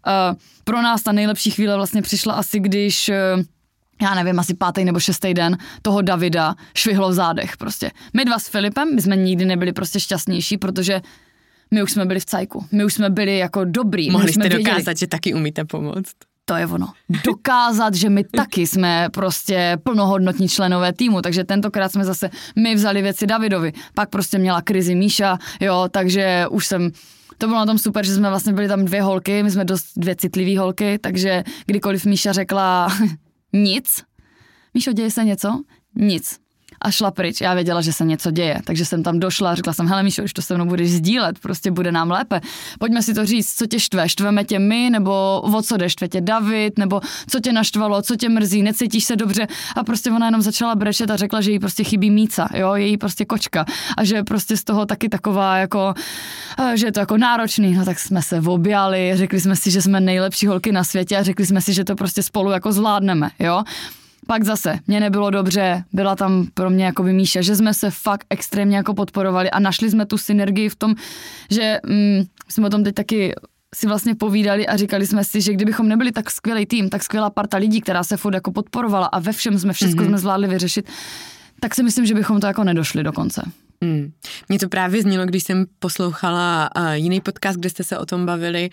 pro nás ta nejlepší chvíle vlastně přišla asi, když... Uh, já nevím, asi pátý nebo šestý den toho Davida švihlo v zádech prostě. My dva s Filipem, my jsme nikdy nebyli prostě šťastnější, protože my už jsme byli v cajku. My už jsme byli jako dobrý.
Mohli
jsme
jste
věděli,
dokázat, že taky umíte pomoct.
To je ono. Dokázat, že my taky jsme prostě plnohodnotní členové týmu, takže tentokrát jsme zase my vzali věci Davidovi. Pak prostě měla krizi Míša, jo, takže už jsem... To bylo na tom super, že jsme vlastně byli tam dvě holky, my jsme dost dvě citlivý holky, takže kdykoliv Míša řekla... Nic. Míšo, děje se něco? Nic. A šla pryč. Já věděla, že se něco děje, takže jsem tam došla a řekla jsem, hele Míšo, když to se mnou budeš sdílet, prostě bude nám lépe. Pojďme si to říct, co tě štve, štveme tě my, nebo o co jde, štve tě David, nebo co tě naštvalo, co tě mrzí, necítíš se dobře. A prostě ona jenom začala brečet a řekla, že jí prostě chybí Míca, jo, je jí prostě kočka. A že prostě z toho taky taková jako, že je to jako náročný. No tak jsme se objali, řekli jsme si, že jsme nejlepší holky na světě a řekli jsme si, že to prostě spolu jako zvládneme, jo. Pak zase, mě nebylo dobře, byla tam pro mě jako Míša, že jsme se fakt extrémně jako podporovali a našli jsme tu synergii v tom, že mm, jsme o tom teď taky si vlastně povídali a říkali jsme si, že kdybychom nebyli tak skvělý tým, tak skvělá parta lidí, která se furt jako podporovala a ve všem jsme všechno mm-hmm. jsme zvládli vyřešit, tak si myslím, že bychom to jako nedošli do konce.
Hmm. Mně to právě znělo, když jsem poslouchala uh, jiný podcast, kde jste se o tom bavili,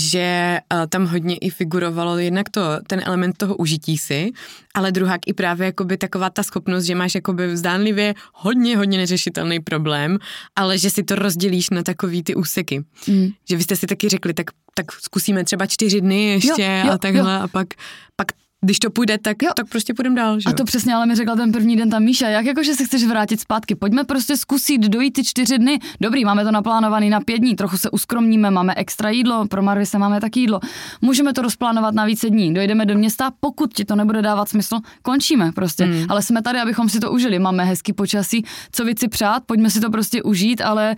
že uh, tam hodně i figurovalo jednak to, ten element toho užití si, ale druhák i právě jakoby taková ta schopnost, že máš jakoby zdánlivě hodně, hodně neřešitelný problém, ale že si to rozdělíš na takový ty úseky. Hmm. Že vy jste si taky řekli, tak, tak zkusíme třeba čtyři dny ještě jo, jo, a takhle jo. a pak, pak když to půjde, tak, tak prostě půjdeme dál. Že?
A to přesně, ale mi řekla ten první den ta Míša, jak jako, že se chceš vrátit zpátky, pojďme prostě zkusit dojít ty čtyři dny. Dobrý, máme to naplánovaný na pět dní, trochu se uskromníme, máme extra jídlo, pro Marvise máme taky jídlo. Můžeme to rozplánovat na více dní, dojdeme do města, pokud ti to nebude dávat smysl, končíme prostě. Hmm. Ale jsme tady, abychom si to užili, máme hezký počasí, co víc si přát, pojďme si to prostě užít, ale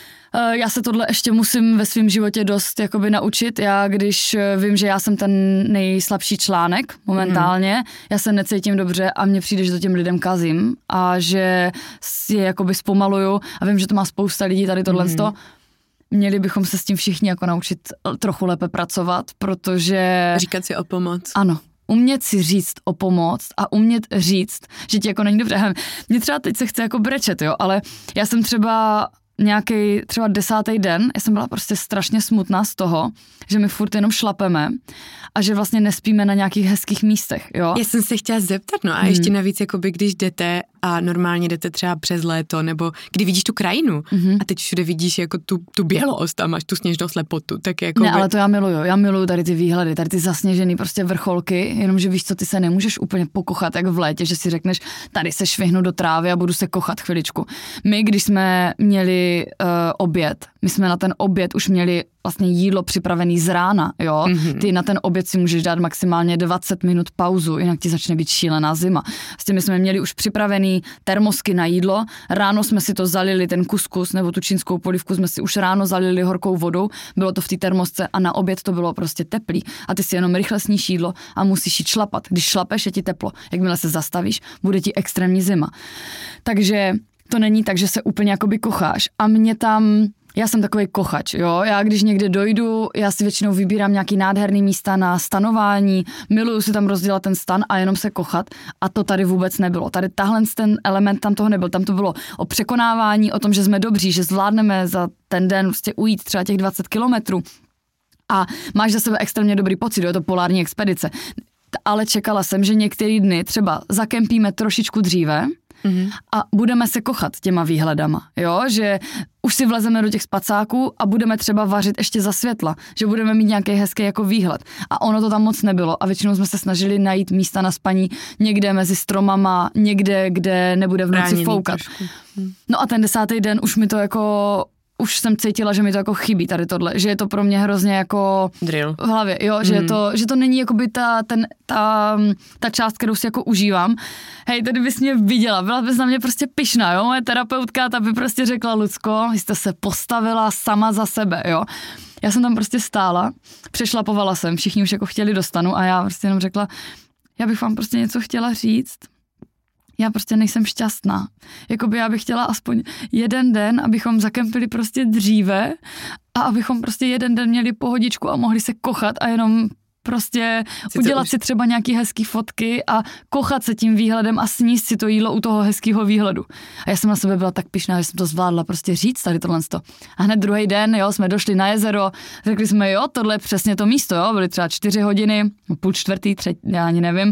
já se tohle ještě musím ve svém životě dost jakoby naučit. Já když vím, že já jsem ten nejslabší článek momentálně, mm. já se necítím dobře a mně přijde, že to těm lidem kazím a že je jakoby zpomaluju a vím, že to má spousta lidí tady tohle. Mm. Měli bychom se s tím všichni jako naučit trochu lépe pracovat, protože...
Říkat si o pomoc.
Ano. Umět si říct o pomoc a umět říct, že ti jako není dobře. Mně třeba teď se chce jako brečet, jo, ale já jsem třeba nějaký třeba desátý den, já jsem byla prostě strašně smutná z toho, že my furt jenom šlapeme a že vlastně nespíme na nějakých hezkých místech, jo.
Já jsem se chtěla zeptat, no a hmm. ještě navíc, jakoby, když jdete a normálně jdete třeba přes léto, nebo kdy vidíš tu krajinu mm-hmm. a teď všude vidíš jako tu, tu bělost a máš tu sněžnou slepotu, tak jako...
Ne, by... ale to já miluju, já miluju tady ty výhledy, tady ty zasněžený prostě vrcholky, jenomže víš co, ty se nemůžeš úplně pokochat jak v létě, že si řekneš, tady se švihnu do trávy a budu se kochat chviličku. My, když jsme měli uh, oběd, my jsme na ten oběd už měli vlastně jídlo připravený z rána, jo. Mm-hmm. Ty na ten oběd si můžeš dát maximálně dvacet minut pauzu, jinak ti začne být šílená zima. Vlastně my jsme měli už připravený termosky na jídlo, ráno jsme si to zalili, ten kuskus nebo tu čínskou polívku jsme si už ráno zalili horkou vodou, bylo to v té termosce a na oběd to bylo prostě teplý. A ty si jenom rychle sníš jídlo a musíš jít šlapat. Když šlapeš, je ti teplo. Jakmile se zastavíš, bude ti extrémní zima. Takže to není tak, že se úplně jakoby kocháš. A mě tam... Já jsem takový kochač, jo, já když někde dojdu, já si většinou vybírám nějaký nádherný místa na stanování, miluju si tam rozdělat ten stan a jenom se kochat a to tady vůbec nebylo. Tady tahle ten element tam toho nebyl, tam to bylo o překonávání, o tom, že jsme dobří, že zvládneme za ten den prostě ujít třeba těch dvacet kilometrů a máš za sebe extrémně dobrý pocit, jo, je to polární expedice. Ale čekala jsem, že některý dny třeba zakempíme trošičku dříve, mm-hmm. a budeme se kochat těma výhledama, jo, že už si vlezeme do těch spacáků a budeme třeba vařit ještě za světla, že budeme mít nějaký hezký jako výhled. A ono to tam moc nebylo a většinou jsme se snažili najít místa na spaní někde mezi stromama, někde, kde nebude v noci Ráněný foukat. Hm. No a ten desátý den už mi to jako... Už jsem cítila, že mi to jako chybí tady tohle, že je to pro mě hrozně jako
drill
v hlavě, jo, že, mm. je to, že to není jakoby ta, ten, ta, ta část, kterou si jako užívám. Hej, tady bys mě viděla, byla bys na mě prostě pyšná, jo, moje terapeutka, ta by prostě řekla, Lucko, jste se postavila sama za sebe, jo. Já jsem tam prostě stála, přešlapovala jsem, všichni už jako chtěli do stanu a já prostě jenom řekla, já bych vám prostě něco chtěla říct. Já prostě nejsem šťastná. Jakoby já bych chtěla aspoň jeden den, abychom zakempili prostě dříve a abychom prostě jeden den měli pohodičku a mohli se kochat a jenom prostě Sice udělat už... si třeba nějaký hezký fotky a kochat se tím výhledem a sníst si to jídlo u toho hezkého výhledu. A já jsem na sebe byla tak pyšná, že jsem to zvládla prostě říct tady tohle. A hned druhý den, jo, jsme došli na jezero, řekli jsme, jo, tohle je přesně to místo, jo, byly třeba čtyři hodiny, půl čtvrtý, třetí, já ani nevím.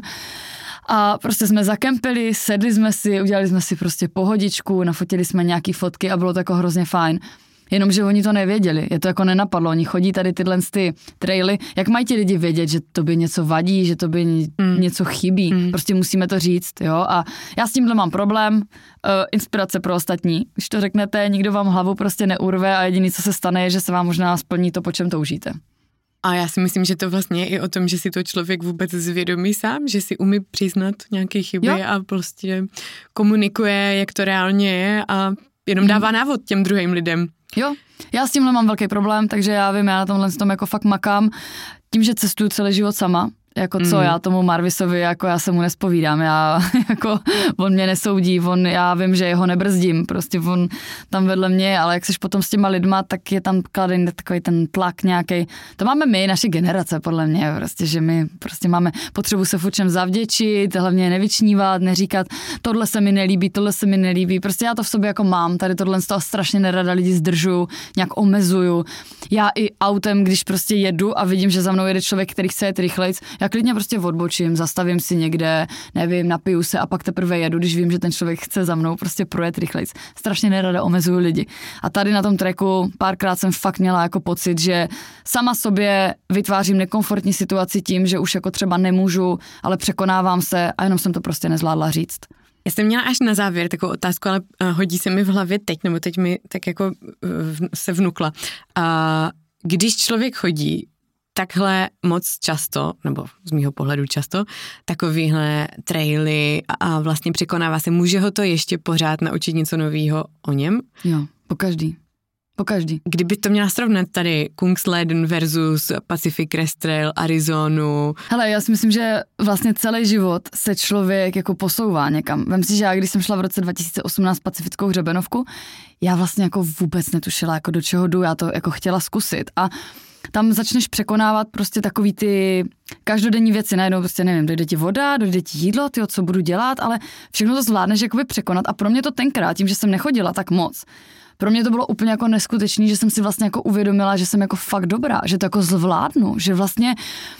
A prostě jsme zakempili, sedli jsme si, udělali jsme si prostě pohodičku, nafotili jsme nějaký fotky a bylo to jako hrozně fajn. Jenomže oni to nevěděli, je to jako nenapadlo, oni chodí tady tyhle ty traily, jak mají ti lidi vědět, že to by něco vadí, že to by mm. něco chybí, mm. prostě musíme to říct, jo, a já s tímhle mám problém, uh, inspirace pro ostatní, když to řeknete, nikdo vám hlavu prostě neurve a jediný, co se stane, je, že se vám možná splní to, po čem toužíte.
A já si myslím, že to vlastně je i o tom, že si to člověk vůbec zvědomí sám, že si umí přiznat nějaké chyby jo. a prostě komunikuje, jak to reálně je a jenom dává návod těm druhým lidem.
Jo, já s tímhle mám velký problém, takže já vím, já na tomhle tom jako fakt makám, tím, že cestuju celý život sama. Jako co, mm. já tomu Marvisovi, jako já se mu nespovídám, já, jako, on mě nesoudí, on, já vím, že jeho nebrzdím, prostě on tam vedle mě, ale jak seš potom s těma lidma, tak je tam kladený takový ten tlak nějaký. To máme my, naše generace, podle mě, prostě, že my prostě máme potřebu se furt čem zavděčit, hlavně nevyčnívat, neříkat, tohle se mi nelíbí, tohle se mi nelíbí, prostě já to v sobě jako mám, tady tohle z toho strašně nerada lidi zdržuju, nějak omezuju. Já i autem, když prostě jedu a vidím, že za mnou jede člověk, který chce jet rychlejc, já klidně prostě odbočím, zastavím si někde, nevím, napiju se a pak teprve jedu, když vím, že ten člověk chce za mnou prostě projet rychlejc. Strašně nerada omezuju lidi. A tady na tom tracku párkrát jsem fakt měla jako pocit, že sama sobě vytvářím nekomfortní situaci tím, že už jako třeba nemůžu, ale překonávám se a jenom jsem to prostě nezvládla říct.
Já jsem měla až na závěr takovou otázku, ale hodí se mi v hlavě teď, nebo teď mi tak jako se vnukla. A když člověk chodí takhle moc často, nebo z mýho pohledu často, takovýhle traily a vlastně překonává se, může ho to ještě pořád naučit něco novýho o něm?
Jo, po každý. Po každý.
Kdyby to měla srovnat tady Kungsleden versus Pacific Crest Trail, Arizonu.
Hele, já si myslím, že vlastně celý život se člověk jako posouvá někam. Vem si, že já, když jsem šla v roce dva tisíce osmnáct Pacifickou hřebenovku, já vlastně jako vůbec netušila, jako do čeho jdu, já to jako chtěla zkusit a tam začneš překonávat prostě takový ty každodenní věci, najednou prostě nevím, dojde ti voda, dojde ti jídlo, tyjo, co budu dělat, ale všechno to zvládneš jakoby překonat a pro mě to tenkrát, tím, že jsem nechodila tak moc, pro mě to bylo úplně jako neskutečný, že jsem si vlastně jako uvědomila, že jsem jako fakt dobrá, že to jako zvládnu, že vlastně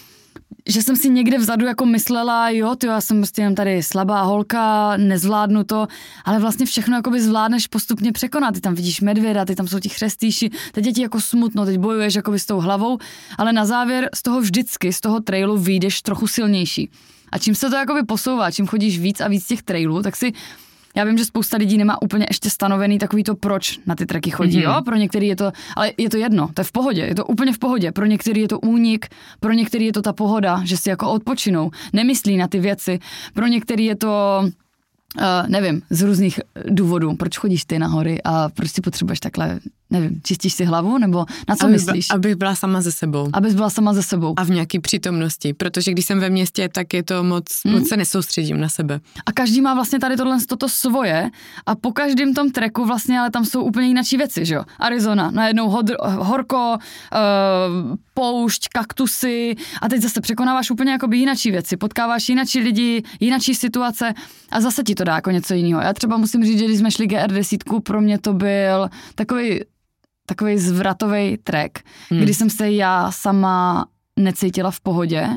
že jsem si někde vzadu jako myslela, jo, tyjo, já jsem prostě jen tady slabá holka, nezvládnu to, ale vlastně všechno jakoby zvládneš postupně překonat. Ty tam vidíš medvěda, ty tam jsou ti chřestýši, teď je ti jako smutno, teď bojuješ jakoby s tou hlavou, ale na závěr z toho vždycky, z toho trailu vyjdeš trochu silnější. A čím se to jakoby posouvá, čím chodíš víc a víc těch trailů, tak si já vím, že spousta lidí nemá úplně ještě stanovený takový to, proč na ty tracky chodí, mm-hmm. jo? Pro některý je to, ale je to jedno, to je v pohodě, je to úplně v pohodě. Pro některý je to únik, pro některý je to ta pohoda, že si jako odpočinou, nemyslí na ty věci. Pro některý je to, uh, nevím, z různých důvodů, proč chodíš ty na hory a proč si potřebuješ takhle, nevím, čistíš si hlavu, nebo na co
aby,
myslíš?
Abych byla sama ze sebou.
Abys byla sama ze sebou.
A v nějaký přítomnosti, protože když jsem ve městě, tak je to moc, hmm. moc se nesoustředím na sebe.
A každý má vlastně tady tohle toto svoje a po každém tom tracku vlastně, ale tam jsou úplně jináčí věci, že jo? Arizona, najednou hodr, horko, uh, poušť, kaktusy a teď zase překonáváš úplně jakoby jináčí věci, potkáváš jináčí lidi, jináčí situace a zase ti to dá jako něco jiného. Já třeba musím říct, že když jsme šli G R deset, pro mě to byl takový takový zvratový track, hmm. kdy jsem se já sama necítila v pohodě.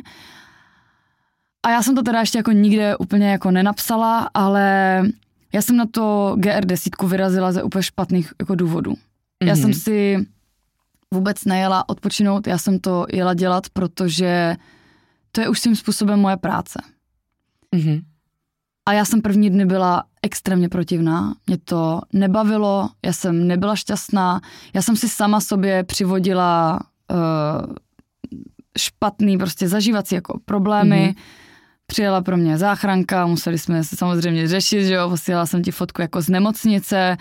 A já jsem to teda ještě jako nikde úplně jako nenapsala, ale já jsem na to G R deset vyrazila ze úplně špatných jako důvodů. Hmm. Já jsem si vůbec nejela odpočinout, já jsem to jela dělat, protože to je už svým způsobem moje práce.
Hmm.
A já jsem první dny byla extrémně protivná, mě to nebavilo, já jsem nebyla šťastná, já jsem si sama sobě přivodila uh, špatný prostě zažívací jako problémy, mm-hmm. přijela pro mě záchranka, museli jsme se samozřejmě řešit, že jo, posílala jsem ti fotku jako z nemocnice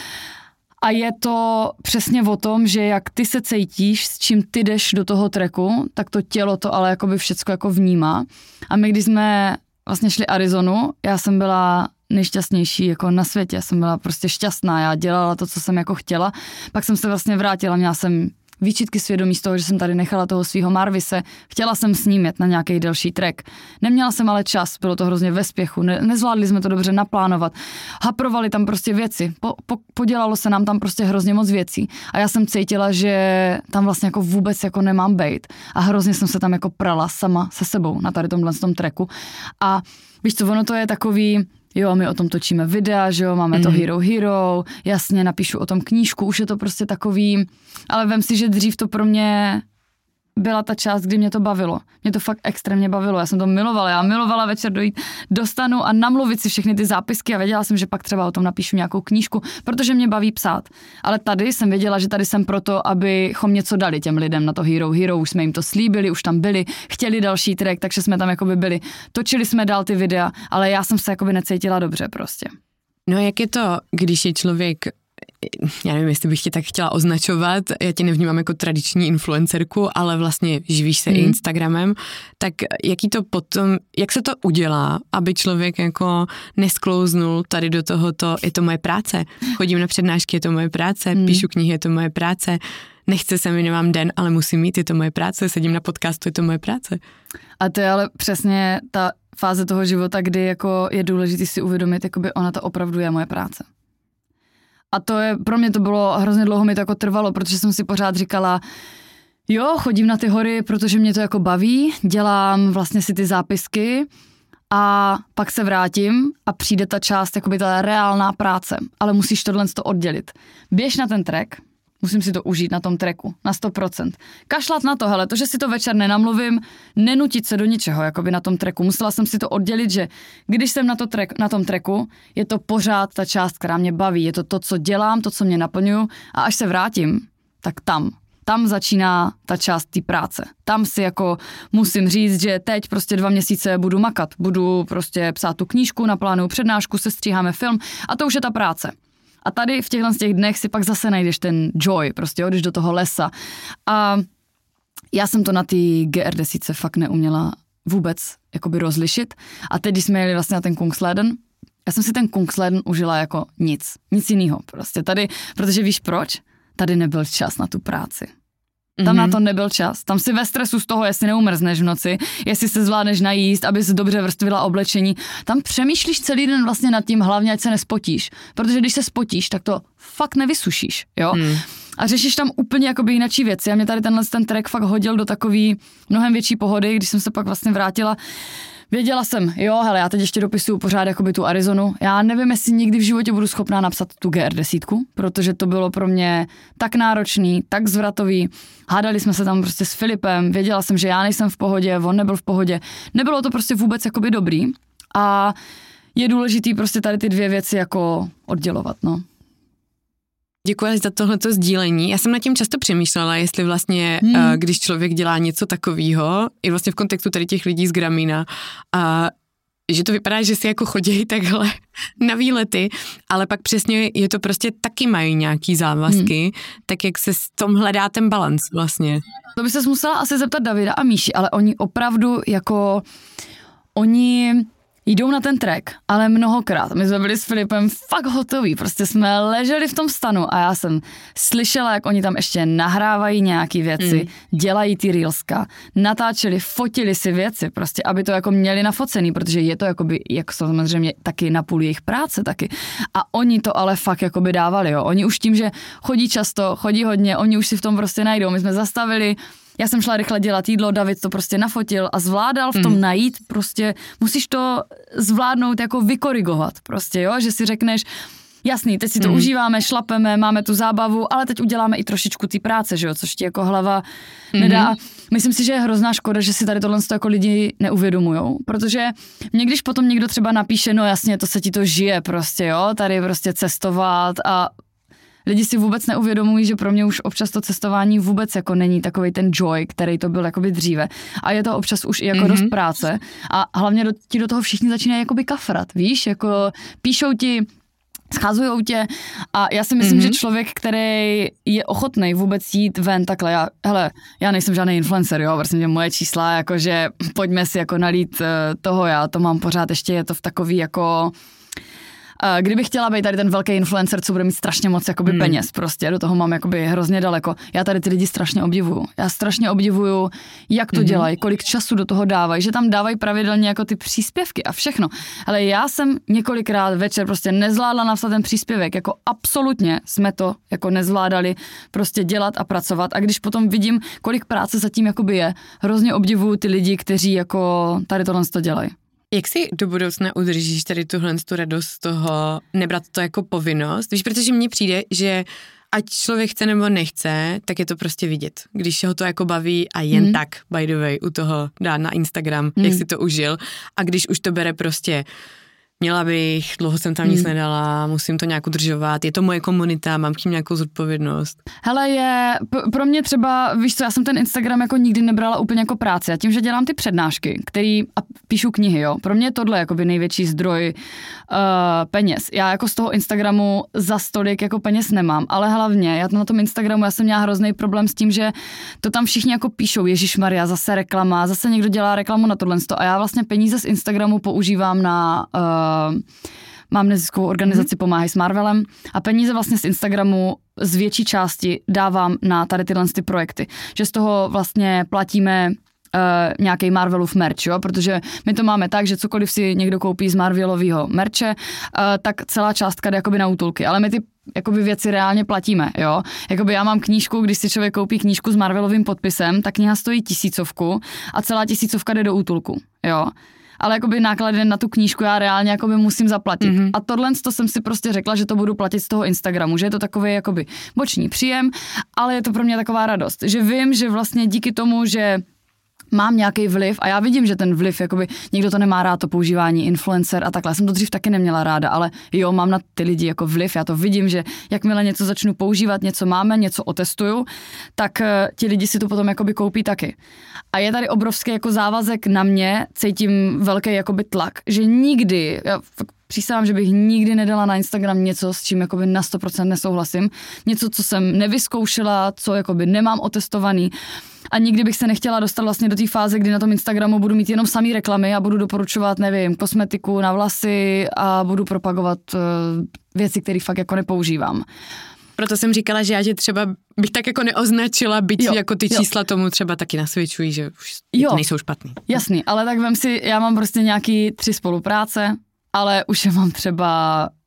a je to přesně o tom, že jak ty se cítíš, s čím ty jdeš do toho tracku, tak to tělo to ale jakoby všecko jako vnímá a my když jsme vlastně šli Arizonu, já jsem byla nejšťastnější jako na světě, já jsem byla prostě šťastná, já dělala to, co jsem jako chtěla, pak jsem se vlastně vrátila, měla jsem výčitky svědomí z toho, že jsem tady nechala toho svého Marvise, chtěla jsem s ním jet na nějaký delší trek, neměla jsem ale čas, bylo to hrozně ve spěchu, ne, nezvládli jsme to dobře naplánovat, haprovali tam prostě věci, po, po, podělalo se nám tam prostě hrozně moc věcí a já jsem cítila, že tam vlastně jako vůbec jako nemám bejt a hrozně jsem se tam jako prala sama se sebou na tady tomhle tom treku a víš co, ono to je takový, jo, my o tom točíme videa, že jo, máme mm. to Hero Hero, jasně, napíšu o tom knížku, už je to prostě takový, ale vem si, že dřív to pro mě byla ta část, kdy mě to bavilo. Mě to fakt extrémně bavilo, já jsem to milovala, já milovala večer dojít do stanu a namluvit si všechny ty zápisky a věděla jsem, že pak třeba o tom napíšu nějakou knížku, protože mě baví psát. Ale tady jsem věděla, že tady jsem proto, abychom něco dali těm lidem na to Hero Hero, už jsme jim to slíbili, už tam byli, chtěli další track, takže jsme tam jakoby byli. Točili jsme dál ty videa, ale já jsem se jakoby necítila dobře prostě.
No jak je to, když je člověk, já nevím, jestli bych tě tak chtěla označovat, já tě nevnímám jako tradiční influencerku, ale vlastně živíš se hmm. Instagramem, tak jaký to potom, jak se to udělá, aby člověk jako nesklouznul tady do tohoto, je to moje práce, chodím na přednášky, je to moje práce, hmm. píšu knihy, je to moje práce, nechce se mi, nemám den, ale musím mít, je to moje práce, sedím na podcastu, je to moje práce.
A to je ale přesně ta fáze toho života, kdy jako je důležité si uvědomit, jakoby ona to opravdu je moje práce. A to je, pro mě to bylo hrozně dlouho, mi to jako trvalo, protože jsem si pořád říkala, jo, chodím na ty hory, protože mě to jako baví, dělám vlastně si ty zápisky a pak se vrátím a přijde ta část, jakoby ta reálná práce, ale musíš tohle to oddělit. Běž na ten track, musím si to užít na tom tracku, na sto procent. Kašlat na to, hele, to, že si to večer nenamluvím, nenutit se do ničeho, jakoby na tom tracku. Musela jsem si to oddělit, že když jsem na, to track, na tom tracku, je to pořád ta část, která mě baví, je to to, co dělám, to, co mě naplňuju a až se vrátím, tak tam. Tam začíná ta část té práce. Tam si jako musím říct, že teď prostě dva měsíce budu makat, budu prostě psát tu knížku, naplánuju přednášku, sestříháme film a to už je ta práce. A tady v těchto těch dnech si pak zase najdeš ten joy, prostě odeš do toho lesa. A já jsem to na té G R deset fakt neuměla vůbec jakoby rozlišit. A teď, když jsme jeli vlastně na ten Kungsleden, já jsem si ten Kungsleden užila jako nic. Nic jinýho prostě tady, protože víš proč? Tady nebyl čas na tu práci. Tam mm-hmm. na to nebyl čas. Tam si ve stresu z toho, jestli neumrzneš v noci, jestli se zvládneš najíst, aby si dobře vrstvila oblečení. Tam přemýšlíš celý den vlastně nad tím, hlavně ať se nespotíš. Protože když se spotíš, tak to fakt nevysušíš, jo. Mm. a řešíš tam úplně jakoby jinačí věci. A mě tady tenhle ten track fakt hodil do takový mnohem větší pohody, když jsem se pak vlastně vrátila. Věděla jsem, jo, hele, já teď ještě dopisuju pořád jakoby tu Arizonu. Já nevím, jestli nikdy v životě budu schopná napsat tu G R deset, protože to bylo pro mě tak náročný, tak zvratový. Hádali jsme se tam prostě s Filipem, věděla jsem, že já nejsem v pohodě, on nebyl v pohodě. Nebylo to prostě vůbec jakoby dobrý a je důležitý prostě tady ty dvě věci jako oddělovat, no.
Děkuji za tohleto sdílení. Já jsem nad tím často přemýšlela, jestli vlastně, hmm. uh, když člověk dělá něco takového, i vlastně v kontextu tady těch lidí z Gramína, uh, že to vypadá, že si jako chodí takhle na výlety, ale pak přesně je to prostě taky mají nějaký závazky, hmm. tak jak se s tom hledá ten balans vlastně.
To by ses musela asi zeptat Davida a Míši, ale oni opravdu jako, oni jdou na ten track, ale mnohokrát. My jsme byli s Filipem fakt hotoví, prostě jsme leželi v tom stanu a já jsem slyšela, jak oni tam ještě nahrávají nějaký věci, mm. dělají ty reelska, natáčeli, fotili si věci, prostě, aby to jako měli nafocený, protože je to jakoby, jak samozřejmě taky na půl jejich práce taky. A oni to ale fakt jakoby dávali, jo. Oni už tím, že chodí často, chodí hodně, oni už si v tom prostě najdou. My jsme zastavili. Já jsem šla rychle dělat jídlo, David to prostě nafotil a zvládal v tom mm. najít, prostě musíš to zvládnout jako vykorigovat prostě, jo, že si řekneš, jasný, teď si to mm. užíváme, šlapeme, máme tu zábavu, ale teď uděláme i trošičku té práce, že jo, což ti jako hlava mm. nedá. Myslím si, že je hrozná škoda, že si tady tohle jako lidi neuvědomujou, protože mě když potom někdo třeba napíše, no jasně, to se ti to žije prostě, jo, tady prostě cestovat a lidi si vůbec neuvědomují, že pro mě už občas to cestování vůbec jako není takovej ten joy, který to byl jakoby dříve. A je to občas už i jako mm-hmm. dost práce. A hlavně do, ti do toho všichni začínají jakoby kafrat, víš? Jako píšou ti, scházujou tě a já si myslím, mm-hmm. že člověk, který je ochotný vůbec jít ven takhle, já, hele, já nejsem žádný influencer, jo, vlastně moje čísla, jakože pojďme si jako nalít toho, já to mám pořád, ještě je to v takový jako kdybych chtěla být tady ten velký influencer, co bude mít strašně moc jakoby hmm. peněz, prostě do toho mám jakoby hrozně daleko. Já tady ty lidi strašně obdivuju. Já strašně obdivuju, jak to hmm. dělají, kolik času do toho dávají, že tam dávají pravidelně jako ty příspěvky a všechno. Ale já jsem několikrát večer prostě nezvládla napsat ten příspěvek, jako absolutně jsme to jako nezvládali prostě dělat a pracovat a když potom vidím, kolik práce zatím jakoby je, hrozně obdivuju ty lidi, kteří jako tady tohle to dělají.
Jak si do budoucna udržíš tady tuhle tu radost z toho, nebrat to jako povinnost? Víš, protože mně přijde, že ať člověk chce nebo nechce, tak je to prostě vidět. Když ho to jako baví a jen mm. tak, by the way, u toho dá na Instagram, mm. jak si to užil. A když už to bere prostě, měla bych, dlouho jsem tam nic hmm. nedala, musím to nějak udržovat, je to moje komunita, mám k tím nějakou zodpovědnost.
Hele, je, p- pro mě třeba, víš co, já jsem ten Instagram jako nikdy nebrala úplně jako práci a tím, že dělám ty přednášky, který, a píšu knihy, jo, pro mě je tohle jakoby největší zdroj uh, peněz. Já jako z toho Instagramu za stolik jako peněz nemám, ale hlavně, já na tom Instagramu, já jsem měla hrozný problém s tím, že to tam všichni jako píšou, ježišmarja, zase reklama, zase někdo dělá reklamu na tohle a já vlastně peníze z Instagramu používám na uh, mám neziskovou organizaci mm-hmm. Pomáhaj s Marvelem a peníze vlastně z Instagramu z větší části dávám na tady tyhle ty projekty. Že z toho vlastně platíme Uh, nějaký Marvelův merch, jo? Protože my to máme tak, že cokoliv si někdo koupí z Marvelového merče, uh, tak celá částka jde jakoby na útulky, ale my ty jakoby věci reálně platíme, jo. Jakoby já mám knížku, když si člověk koupí knížku s Marvelovým podpisem, tak kniha stojí tisícovku a celá tisícovka jde do útulku, jo. Ale jakoby náklady na tu knížku já reálně jakoby musím zaplatit. Mm-hmm. A tohle to jsem si prostě řekla, že to budu platit z toho Instagramu, že je to takový jakoby boční příjem, ale je to pro mě taková radost, že vím, že vlastně díky tomu, že mám nějaký vliv a já vidím, že ten vliv, jakoby někdo to nemá rád, to používání influencer a takhle. Já jsem to dřív taky neměla ráda, ale jo, mám na ty lidi jako vliv, já to vidím, že jakmile něco začnu používat, něco máme, něco otestuju, tak uh, ti lidi si to potom jakoby koupí taky. A je tady obrovský jako závazek na mě, cítím velký jakoby tlak, že nikdy, já fakt přísahám, že bych nikdy nedala na Instagram něco, s čím jakoby na sto procent nesouhlasím, něco, co jsem nevyzkoušela, co jakoby nemám otestovaný. A nikdy bych se nechtěla dostat vlastně do té fáze, kdy na tom Instagramu budu mít jenom samý reklamy a budu doporučovat, nevím, kosmetiku na vlasy a budu propagovat uh, věci, které fakt jako nepoužívám.
Proto jsem říkala, že já tě třeba bych tak jako neoznačila, byť jo, jako ty čísla jo. tomu třeba taky nasvědčují, že už jo. nejsou špatný.
Jasný, ale tak vem si, já mám prostě nějaký tři spolupráce, ale už je mám třeba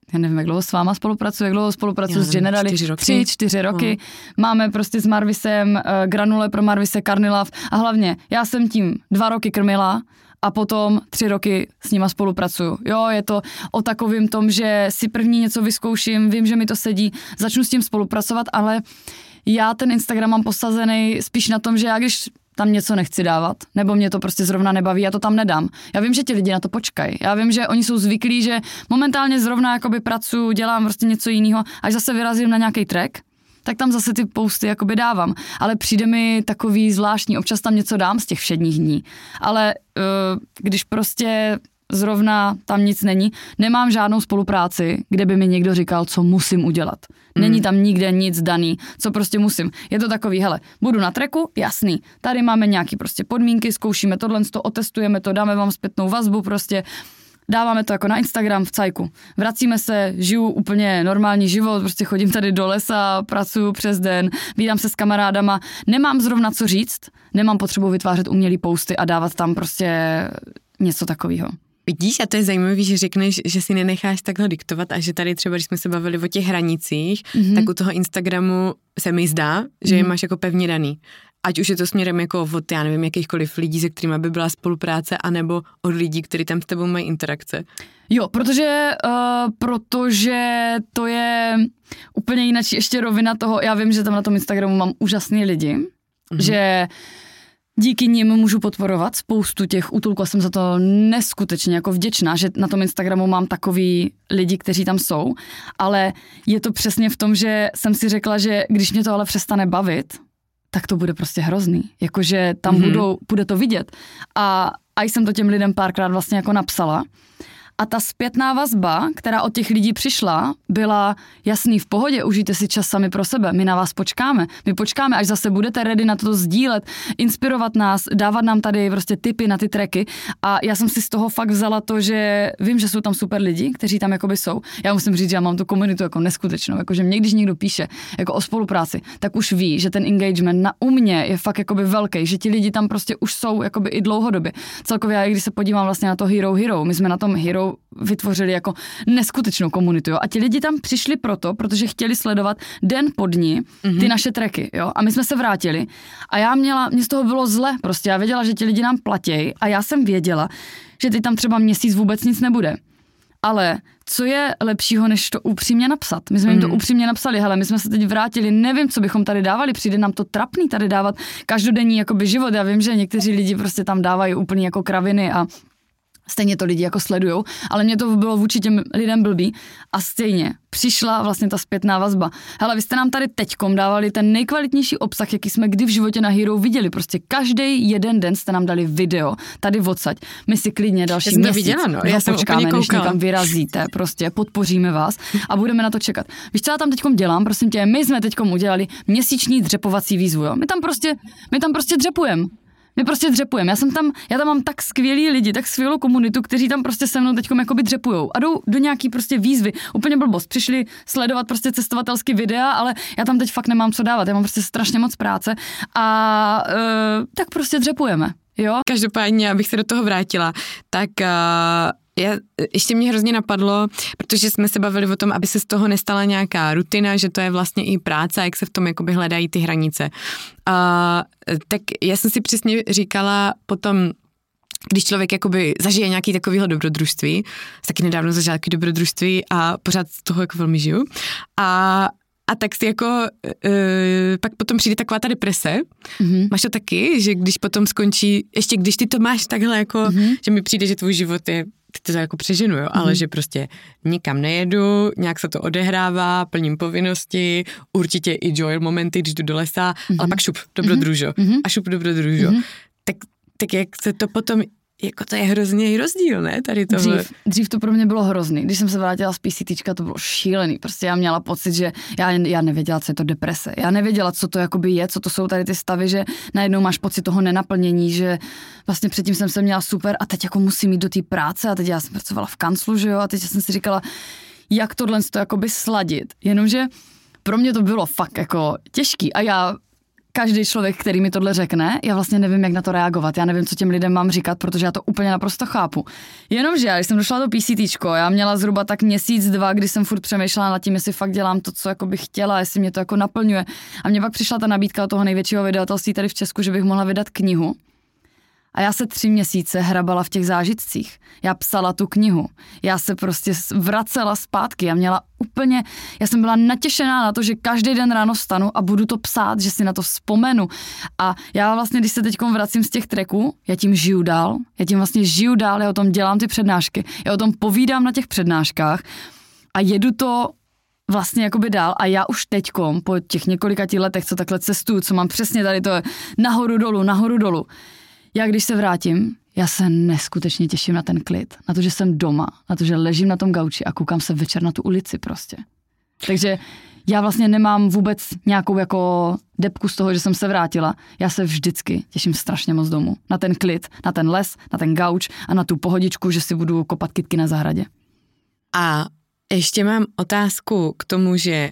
já nevím, jak dlouho s váma spolupracuji, jak dlouho spolupracuji s Generali,
čtyři roky.
tři, čtyři roky. No. Máme prostě s Marvisem uh, granule pro Marvise, Carnilav a hlavně já jsem tím dva roky krmila a potom tři roky s nima spolupracuju. Jo, je to o takovým tom, že si první něco vyzkouším, vím, že mi to sedí, začnu s tím spolupracovat, ale já ten Instagram mám posazený spíš na tom, že já když tam něco nechci dávat, nebo mě to prostě zrovna nebaví, já to tam nedám. Já vím, že ti lidi na to počkají. Já vím, že oni jsou zvyklí, že momentálně zrovna jakoby pracuji, dělám prostě něco jiného, až zase vyrazím na nějaký track, tak tam zase ty posty jakoby dávám. Ale přijde mi takový zvláštní, občas tam něco dám z těch všedních dní. Ale uh, když prostě zrovna tam nic není, nemám žádnou spolupráci, kde by mi někdo říkal, co musím udělat. Není tam nikde nic daný, co prostě musím. Je to takový, hele, budu na treku, jasný, tady máme nějaký prostě podmínky, zkoušíme tohle, to otestujeme to, dáme vám zpětnou vazbu, prostě dáváme to jako na Instagram v cajku. Vracíme se, žiju úplně normální život, prostě chodím tady do lesa, pracuju přes den, vídám se s kamarádama, nemám zrovna co říct, nemám potřebu vytvářet umělý posty a dávat tam prostě něco takového.
Vidíš, a to je zajímavé, že řekneš, že si nenecháš takhle diktovat a že tady třeba, když jsme se bavili o těch hranicích, mm-hmm. tak u toho Instagramu se mi zdá, že mm-hmm. je máš jako pevně daný. Ať už je to směrem jako od, já nevím, jakýchkoliv lidí, se kterými by byla spolupráce, anebo od lidí, kteří tam s tebou mají interakce.
Jo, protože, uh, protože to je úplně jinak ještě rovina toho, já vím, že tam na tom Instagramu mám úžasný lidi, mm-hmm. že díky nim můžu podporovat spoustu těch útulků a jsem za to neskutečně jako vděčná, že na tom Instagramu mám takový lidi, kteří tam jsou, ale je to přesně v tom, že jsem si řekla, že když mě to ale přestane bavit, tak to bude prostě hrozný. Jakože tam mm-hmm. budou, bude to vidět. A, a jsem to těm lidem párkrát vlastně jako napsala. A ta zpětná vazba, která od těch lidí přišla, byla jasný, v pohodě, užijte si čas sami pro sebe, my na vás počkáme. My počkáme, až zase budete ready na to sdílet, inspirovat nás, dávat nám tady prostě tipy na ty tracky. A já jsem si z toho fakt vzala to, že vím, že jsou tam super lidi, kteří tam jakoby jsou. Já musím říct, že já mám tu komunitu jako neskutečnou, jakože mě, když někdo píše jako o spolupráci, tak už ví, že ten engagement na u mě je fakt jakoby velký, že ti lidi tam prostě už jsou jakoby i dlouhodobě. Celkově já, když se podívám vlastně na to Hero Hero, my jsme na tom Hero vytvořili jako neskutečnou komunitu, jo. A ti lidi tam přišli proto, protože chtěli sledovat den po dni ty mm-hmm. naše tracky, jo. A my jsme se vrátili a já měla, mě z toho bylo zle, prostě já věděla, že ti lidi nám platěj a já jsem věděla, že teď tam třeba měsíc vůbec nic nebude. Ale co je lepšího, než to upřímně napsat? My jsme mm. jim to upřímně napsali, hele, my jsme se teď vrátili, nevím, co bychom tady dávali, přijde nám to trapný tady dávat každodenní jakoby život. Já vím, že někteří lidi prostě tam dávají úplně jako kraviny a stejně to lidi jako sledujou, ale mě to bylo vůči těm lidem blbý a stejně přišla vlastně ta zpětná vazba. Hele, vy jste nám tady teďkom dávali ten nejkvalitnější obsah, jaký jsme kdy v životě na Hero viděli. Prostě každý jeden den jste nám dali video, tady odsaď. My si klidně další měsíc
viděla, no. Já jsem
počkáme, než někam vyrazíte, prostě podpoříme vás a budeme na to čekat. Víš, co já tam teďkom dělám? Prosím tě, my jsme teďkom udělali měsíční dřepovací výzvu, jo. My tam prostě, my tam prostě dřepujeme. My prostě dřepujeme. Já jsem tam, já tam mám tak skvělý lidi, tak skvělou komunitu, kteří tam prostě se mnou teďkom jakoby dřepujou a jdou do nějaký prostě výzvy. Úplně blbost. Přišli sledovat prostě cestovatelský videa, ale já tam teď fakt nemám co dávat. Já mám prostě strašně moc práce a uh, tak prostě dřepujeme. Jo?
Každopádně, abych se do toho vrátila, tak uh... Já, ještě mě hrozně napadlo, protože jsme se bavili o tom, aby se z toho nestala nějaká rutina, že to je vlastně i práce, jak se v tom jakoby hledají ty hranice. A, tak já jsem si přesně říkala potom, když člověk jakoby zažije nějaký takovýhle dobrodružství, taky nedávno zažila takový dobrodružství a pořád z toho jako velmi žiju. A A tak si jako, e, pak potom přijde taková ta deprese. Mm-hmm. Máš to taky, že když potom skončí, ještě když ty to máš takhle jako, mm-hmm. že mi přijde, že tvůj život je, ty to jako přeženu, jo, mm-hmm. ale že prostě nikam nejedu, nějak se to odehrává, plním povinnosti, určitě i joy momenty, když jdu do lesa, mm-hmm. ale pak šup, dobrodružo. Mm-hmm. A šup, dobrodružo. Mm-hmm. Tak, tak jak se to potom... Jako to je hrozně rozdíl, ne? Tady to
dřív, dřív to pro mě bylo hrozný. Když jsem se vrátila z PCTčka, to bylo šílený. Prostě já měla pocit, že já, já nevěděla, co je to deprese. Já nevěděla, co to jakoby je, co to jsou tady ty stavy, že najednou máš pocit toho nenaplnění, že vlastně předtím jsem se měla super a teď jako musím jít do té práce a teď já jsem pracovala v kanclu, že jo, a teď jsem si říkala, jak tohle to jakoby sladit. Jenomže pro mě to bylo fakt jako těžký a já každý člověk, který mi tohle řekne, já vlastně nevím, jak na to reagovat. Já nevím, co těm lidem mám říkat, protože já to úplně naprosto chápu. Jenomže já, když jsem došla do PCTčko, já měla zhruba tak měsíc, dva, kdy jsem furt přemýšlela nad tím, jestli fakt dělám to, co jako bych chtěla, jestli mě to jako naplňuje. A mně pak přišla ta nabídka od toho největšího vydavatelství tady v Česku, že bych mohla vydat knihu. A já se tři měsíce hrabala v těch zážitcích. Já psala tu knihu. Já se prostě vracela zpátky. Já měla úplně, já jsem byla natěšená na to, že každý den ráno vstanu a budu to psát, že si na to vzpomenu. A já vlastně, když se teď vracím z těch tracků, já tím žiju dál. Já tím vlastně žiju dál, já o tom dělám ty přednášky. Já o tom povídám na těch přednáškách a jedu to vlastně jakoby dál a já už teďkom po těch několika těch letech, co takhle cestuju, co mám přesně tady to nahoru dolů, nahoru dolů. Já když se vrátím, já se neskutečně těším na ten klid, na to, že jsem doma, na to, že ležím na tom gauči a koukám se večer na tu ulici prostě. Takže já vlastně nemám vůbec nějakou jako depku z toho, že jsem se vrátila. Já se vždycky těším strašně moc domů. Na ten klid, na ten les, na ten gauč a na tu pohodičku, že si budu kopat kytky na zahradě.
A ještě mám otázku k tomu, že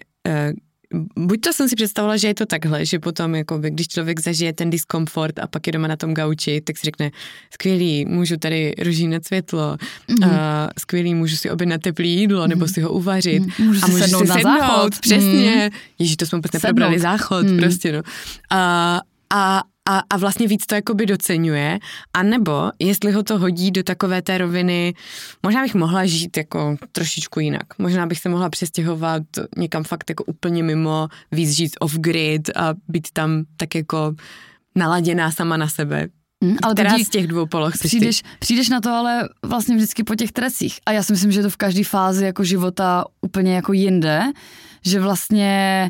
buď to jsem si představila, že je to takhle, že potom, jakoby, když člověk zažije ten diskomfort a pak je doma na tom gauči, tak si řekne, skvělý, můžu tady rozžínat světlo, mm-hmm. uh, skvělý, můžu si objednat teplý jídlo, mm-hmm. nebo si ho uvařit.
Mm-hmm. Můžu
a
si
můžu
sednout
si
na
sednout,
záchod.
Přesně. Mm-hmm. Ježíš, to jsme prostě probrali záchod,
mm-hmm.
prostě, no. A, a A, a vlastně víc to jakoby doceňuje, anebo jestli ho to hodí do takové té roviny, možná bych mohla žít jako trošičku jinak. Možná bych se mohla přestěhovat někam fakt jako úplně mimo, víc žít off-grid a být tam tak jako naladěná sama na sebe. Hmm, ale která z těch dvou poloh
přijdeš, přijdeš na to ale vlastně vždycky po těch trecích. A já si myslím, že je to v každé fázi jako života úplně jako jinde, že vlastně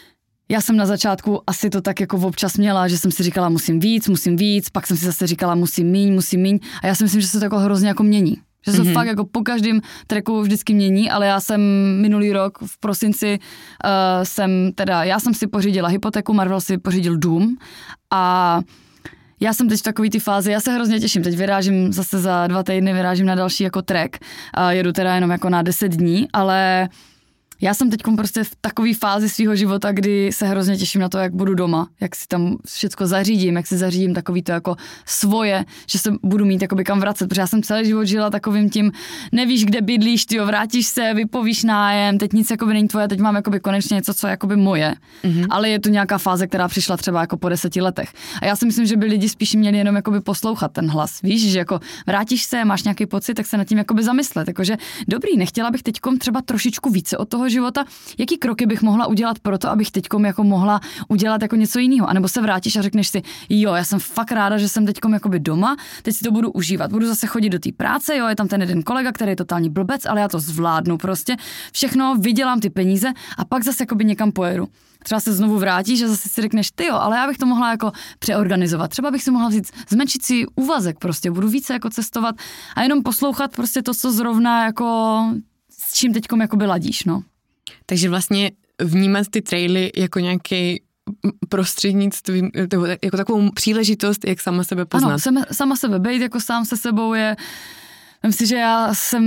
já jsem na začátku asi to tak jako občas měla, že jsem si říkala musím víc, musím víc, pak jsem si zase říkala musím míň, musím míň a já si myslím, že se to jako hrozně jako mění. Že se mm-hmm. fakt jako po každém tracku vždycky mění, ale já jsem minulý rok v prosinci uh, jsem teda, já jsem si pořídila hypotéku, Marvel si pořídil dům a já jsem teď v takový ty fázi, já se hrozně těším, teď vyrážím zase za dva týdny, vyrážím na další jako track a jedu teda jenom jako na deset dní, ale já jsem teď prostě v takové fázi svého života, kdy se hrozně těším na to, jak budu doma, jak si tam všecko zařídím, jak si zařídím takový to jako svoje, že se budu mít jakoby kam vracet, protože já jsem celý život žila takovým tím, nevíš, kde bydlíš, tyjo, vrátíš se, vypovíš nájem, teď nic jakoby není tvoje, teď mám jakoby konečně něco, co je jakoby moje, mm-hmm. ale je to nějaká fáze, která přišla třeba jako po deseti letech. A já si myslím, že by lidi spíš měli jenom jakoby poslouchat ten hlas, víš, že jako vrátíš se, máš nějaký pocit, tak se nad tím jakoby zamyslet, jakože dobrý, nechtěla bych teďkom třeba trošičku více od toho života, jaký kroky bych mohla udělat pro to, abych teďkom jako mohla udělat jako něco jiného, anebo se vrátíš a řekneš si, jo, já jsem fakt ráda, že jsem teďkom jakoby doma, teď si to budu užívat, budu zase chodit do té práce, jo, je tam ten jeden kolega, který je totální blbec, ale já to zvládnu prostě, všechno, vydělám ty peníze a pak zase jakoby někam pojedu. Třeba se znovu vrátíš a zase si řekneš, ty jo, ale já bych to mohla jako přeorganizovat. Třeba bych si mohla vzít, zmenšit si úvazek prostě, budu více jako cestovat a jenom poslouchat prostě to, co zrovna jako s čím teďkom jakoby ladíš, no.
Takže vlastně vnímat ty traily jako nějaký prostřednictví, jako takovou příležitost, jak sama sebe poznat.
Ano, sama, sama sebe bejt jako sám se sebou je, myslím si, že já jsem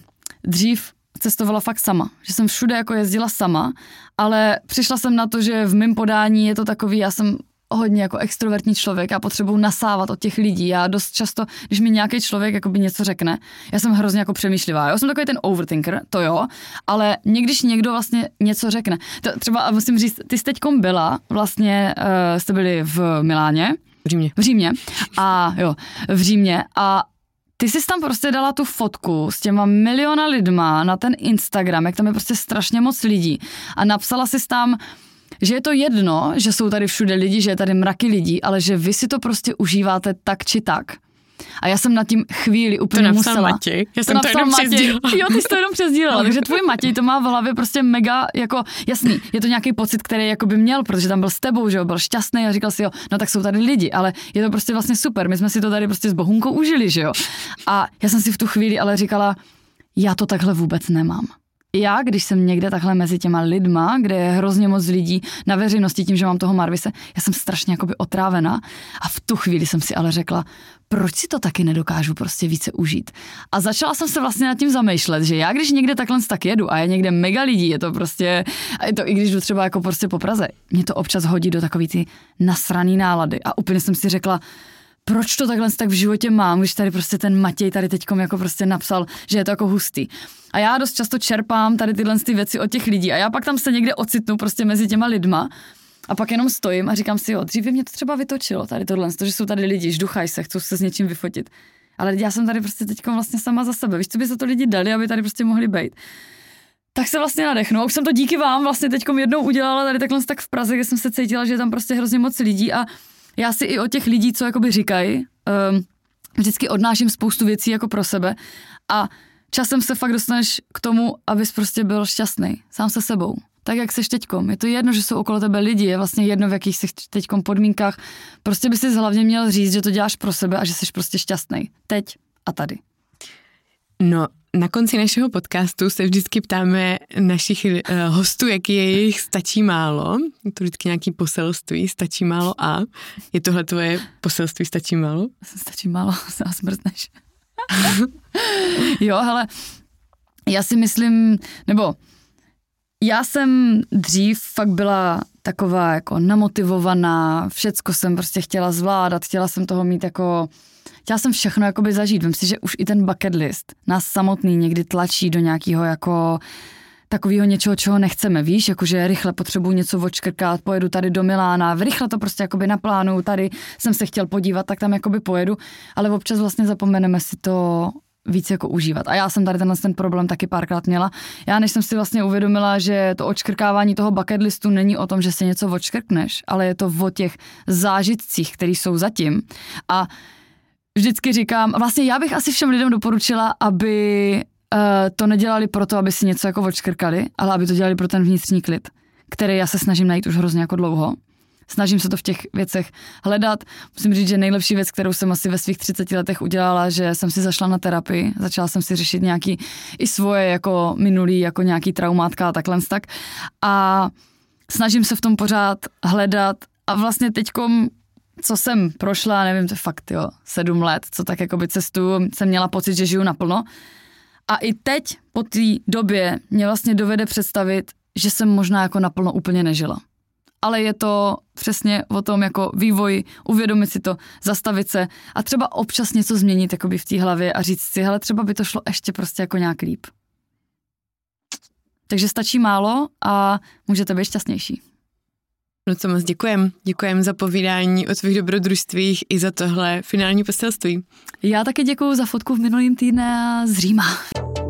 dřív cestovala fakt sama, že jsem všude jako jezdila sama, ale přišla jsem na to, že v mém podání je to takový, já jsem hodně jako extrovertní člověk, já potřebuji nasávat od těch lidí. Já dost často, když mi nějaký člověk jakoby něco řekne, já jsem hrozně jako přemýšlivá. Já jsem takový ten overthinker, to jo, ale někdyž někdo vlastně něco řekne. To třeba musím říct, ty jsi teďkom byla, vlastně uh, jste byli v Miláně.
V Římě.
V Římě. A jo, v Římě. A ty jsi tam prostě dala tu fotku s těma miliona lidma na ten Instagram, jak tam je prostě strašně moc lidí. A napsala jsi tam, že je to jedno, že jsou tady všude lidi, že je tady mraky lidí, ale že vy si to prostě užíváte tak či tak. A já jsem na tím chvíli úplně
to
musela.
Matěj. Já jsem to, to jenom přesdílela.
Jo, ty jsi to jenom přesdílela, takže tvůj Matěj to má v hlavě prostě mega, jako jasný, je to nějaký pocit, který jako by měl, protože tam byl s tebou, že jo, byl šťastný a říkal si, jo, no tak jsou tady lidi, ale je to prostě vlastně super, my jsme si to tady prostě s Bohunkou užili, že jo. A já jsem si v tu chvíli ale říkala, já to takhle vůbec nemám. já, když jsem někde takhle mezi těma lidma, kde je hrozně moc lidí na veřejnosti tím, že mám toho Marvise, já jsem strašně jakoby otrávená a v tu chvíli jsem si ale řekla, proč si to taky nedokážu prostě více užít. A začala jsem se vlastně nad tím zamýšlet, že já když někde takhle tak jedu a je někde mega lidí, je to prostě, a je to i když jdu třeba jako prostě po Praze, mě to občas hodí do takový ty nasraný nálady a úplně jsem si řekla, proč to takhle tak v životě mám, když tady prostě ten Matěj tady teďkom jako prostě napsal, že je to jako hustý. A já dost často čerpám tady tyhle ty věci od těch lidí a já pak tam se někde ocitnu prostě mezi těma lidma a pak jenom stojím a říkám si, jo, dřív by mě to třeba vytočilo, tady tohle, to, že jsou tady lidi, žduchají se, chcou se s něčím vyfotit. Ale já jsem tady prostě teďkom vlastně sama za sebe. Víš, co by za to lidi dali, aby tady prostě mohli být. Tak se vlastně nadechnu. A už jsem to díky vám vlastně teďkom jednou udělala tady takhle tak v Praze, kde jsem se cítila, že je tam prostě hrozně moc lidí a já si i od těch lidí, co jakoby říkají, um, vždycky odnáším spoustu věcí jako pro sebe a časem se fakt dostaneš k tomu, abys prostě byl šťastný sám se sebou. Tak, jak seš teďkom. Je to jedno, že jsou okolo tebe lidi, je vlastně jedno, v jakých jsi teďkom podmínkách. Prostě by si hlavně měl říct, že to děláš pro sebe a že jsi prostě šťastný. Teď a tady.
No, na konci našeho podcastu se vždycky ptáme našich uh, hostů, jaký je jejich stačí málo. Je to vždycky nějaký poselství, stačí málo a je tohle tvoje poselství stačí málo?
Stačí málo, se nás mrzneš. Jo, hele, já si myslím, nebo já jsem dřív fakt byla taková jako namotivovaná, všecko jsem prostě chtěla zvládat, chtěla jsem toho mít jako, chtěla jsem všechno jakoby zažít. Vím si, že už i ten bucket list nás samotný někdy tlačí do nějakého jako takového něčeho, čeho nechceme, víš, jakože rychle potřebuji něco odškrkat, pojedu tady do Milána, rychle to prostě jakoby naplánuju, tady jsem se chtěl podívat, tak tam jakoby pojedu, ale občas vlastně zapomeneme si to víc jako užívat. A já jsem tady tenhle ten problém taky párkrát měla. Já než jsem si vlastně uvědomila, že to odškrkávání toho bucket listu není o tom, že si něco odškrkneš, ale je to o těch zážitcích, které jsou zatím. A vždycky říkám, vlastně já bych asi všem lidem doporučila, aby uh, to nedělali proto, aby si něco jako odškrkali, ale aby to dělali pro ten vnitřní klid, který já se snažím najít už hrozně jako dlouho. Snažím se to v těch věcech hledat. Musím říct, že nejlepší věc, kterou jsem asi ve svých třiceti letech udělala, že jsem si zašla na terapii, začala jsem si řešit nějaký i svoje jako minulý, jako nějaký traumátka a takhle tak. A snažím se v tom pořád hledat a vlastně teďkom, co jsem prošla, nevím, to je fakt jo, sedm let, co tak jakoby cestuju, jsem měla pocit, že žiju naplno. A i teď po té době mě vlastně dovede představit, že jsem možná jako naplno úplně nežila. Ale je to přesně o tom jako vývoj, uvědomit si to, zastavit se a třeba občas něco změnit jakoby v té hlavě a říct si, hele, třeba by to šlo ještě prostě jako nějak líp. Takže stačí málo a můžete být šťastnější.
No co moc děkujem. Děkujem za povídání o tvých dobrodružstvích i za tohle finální poselství.
Já taky děkuju za fotku v minulým týdne z Říma.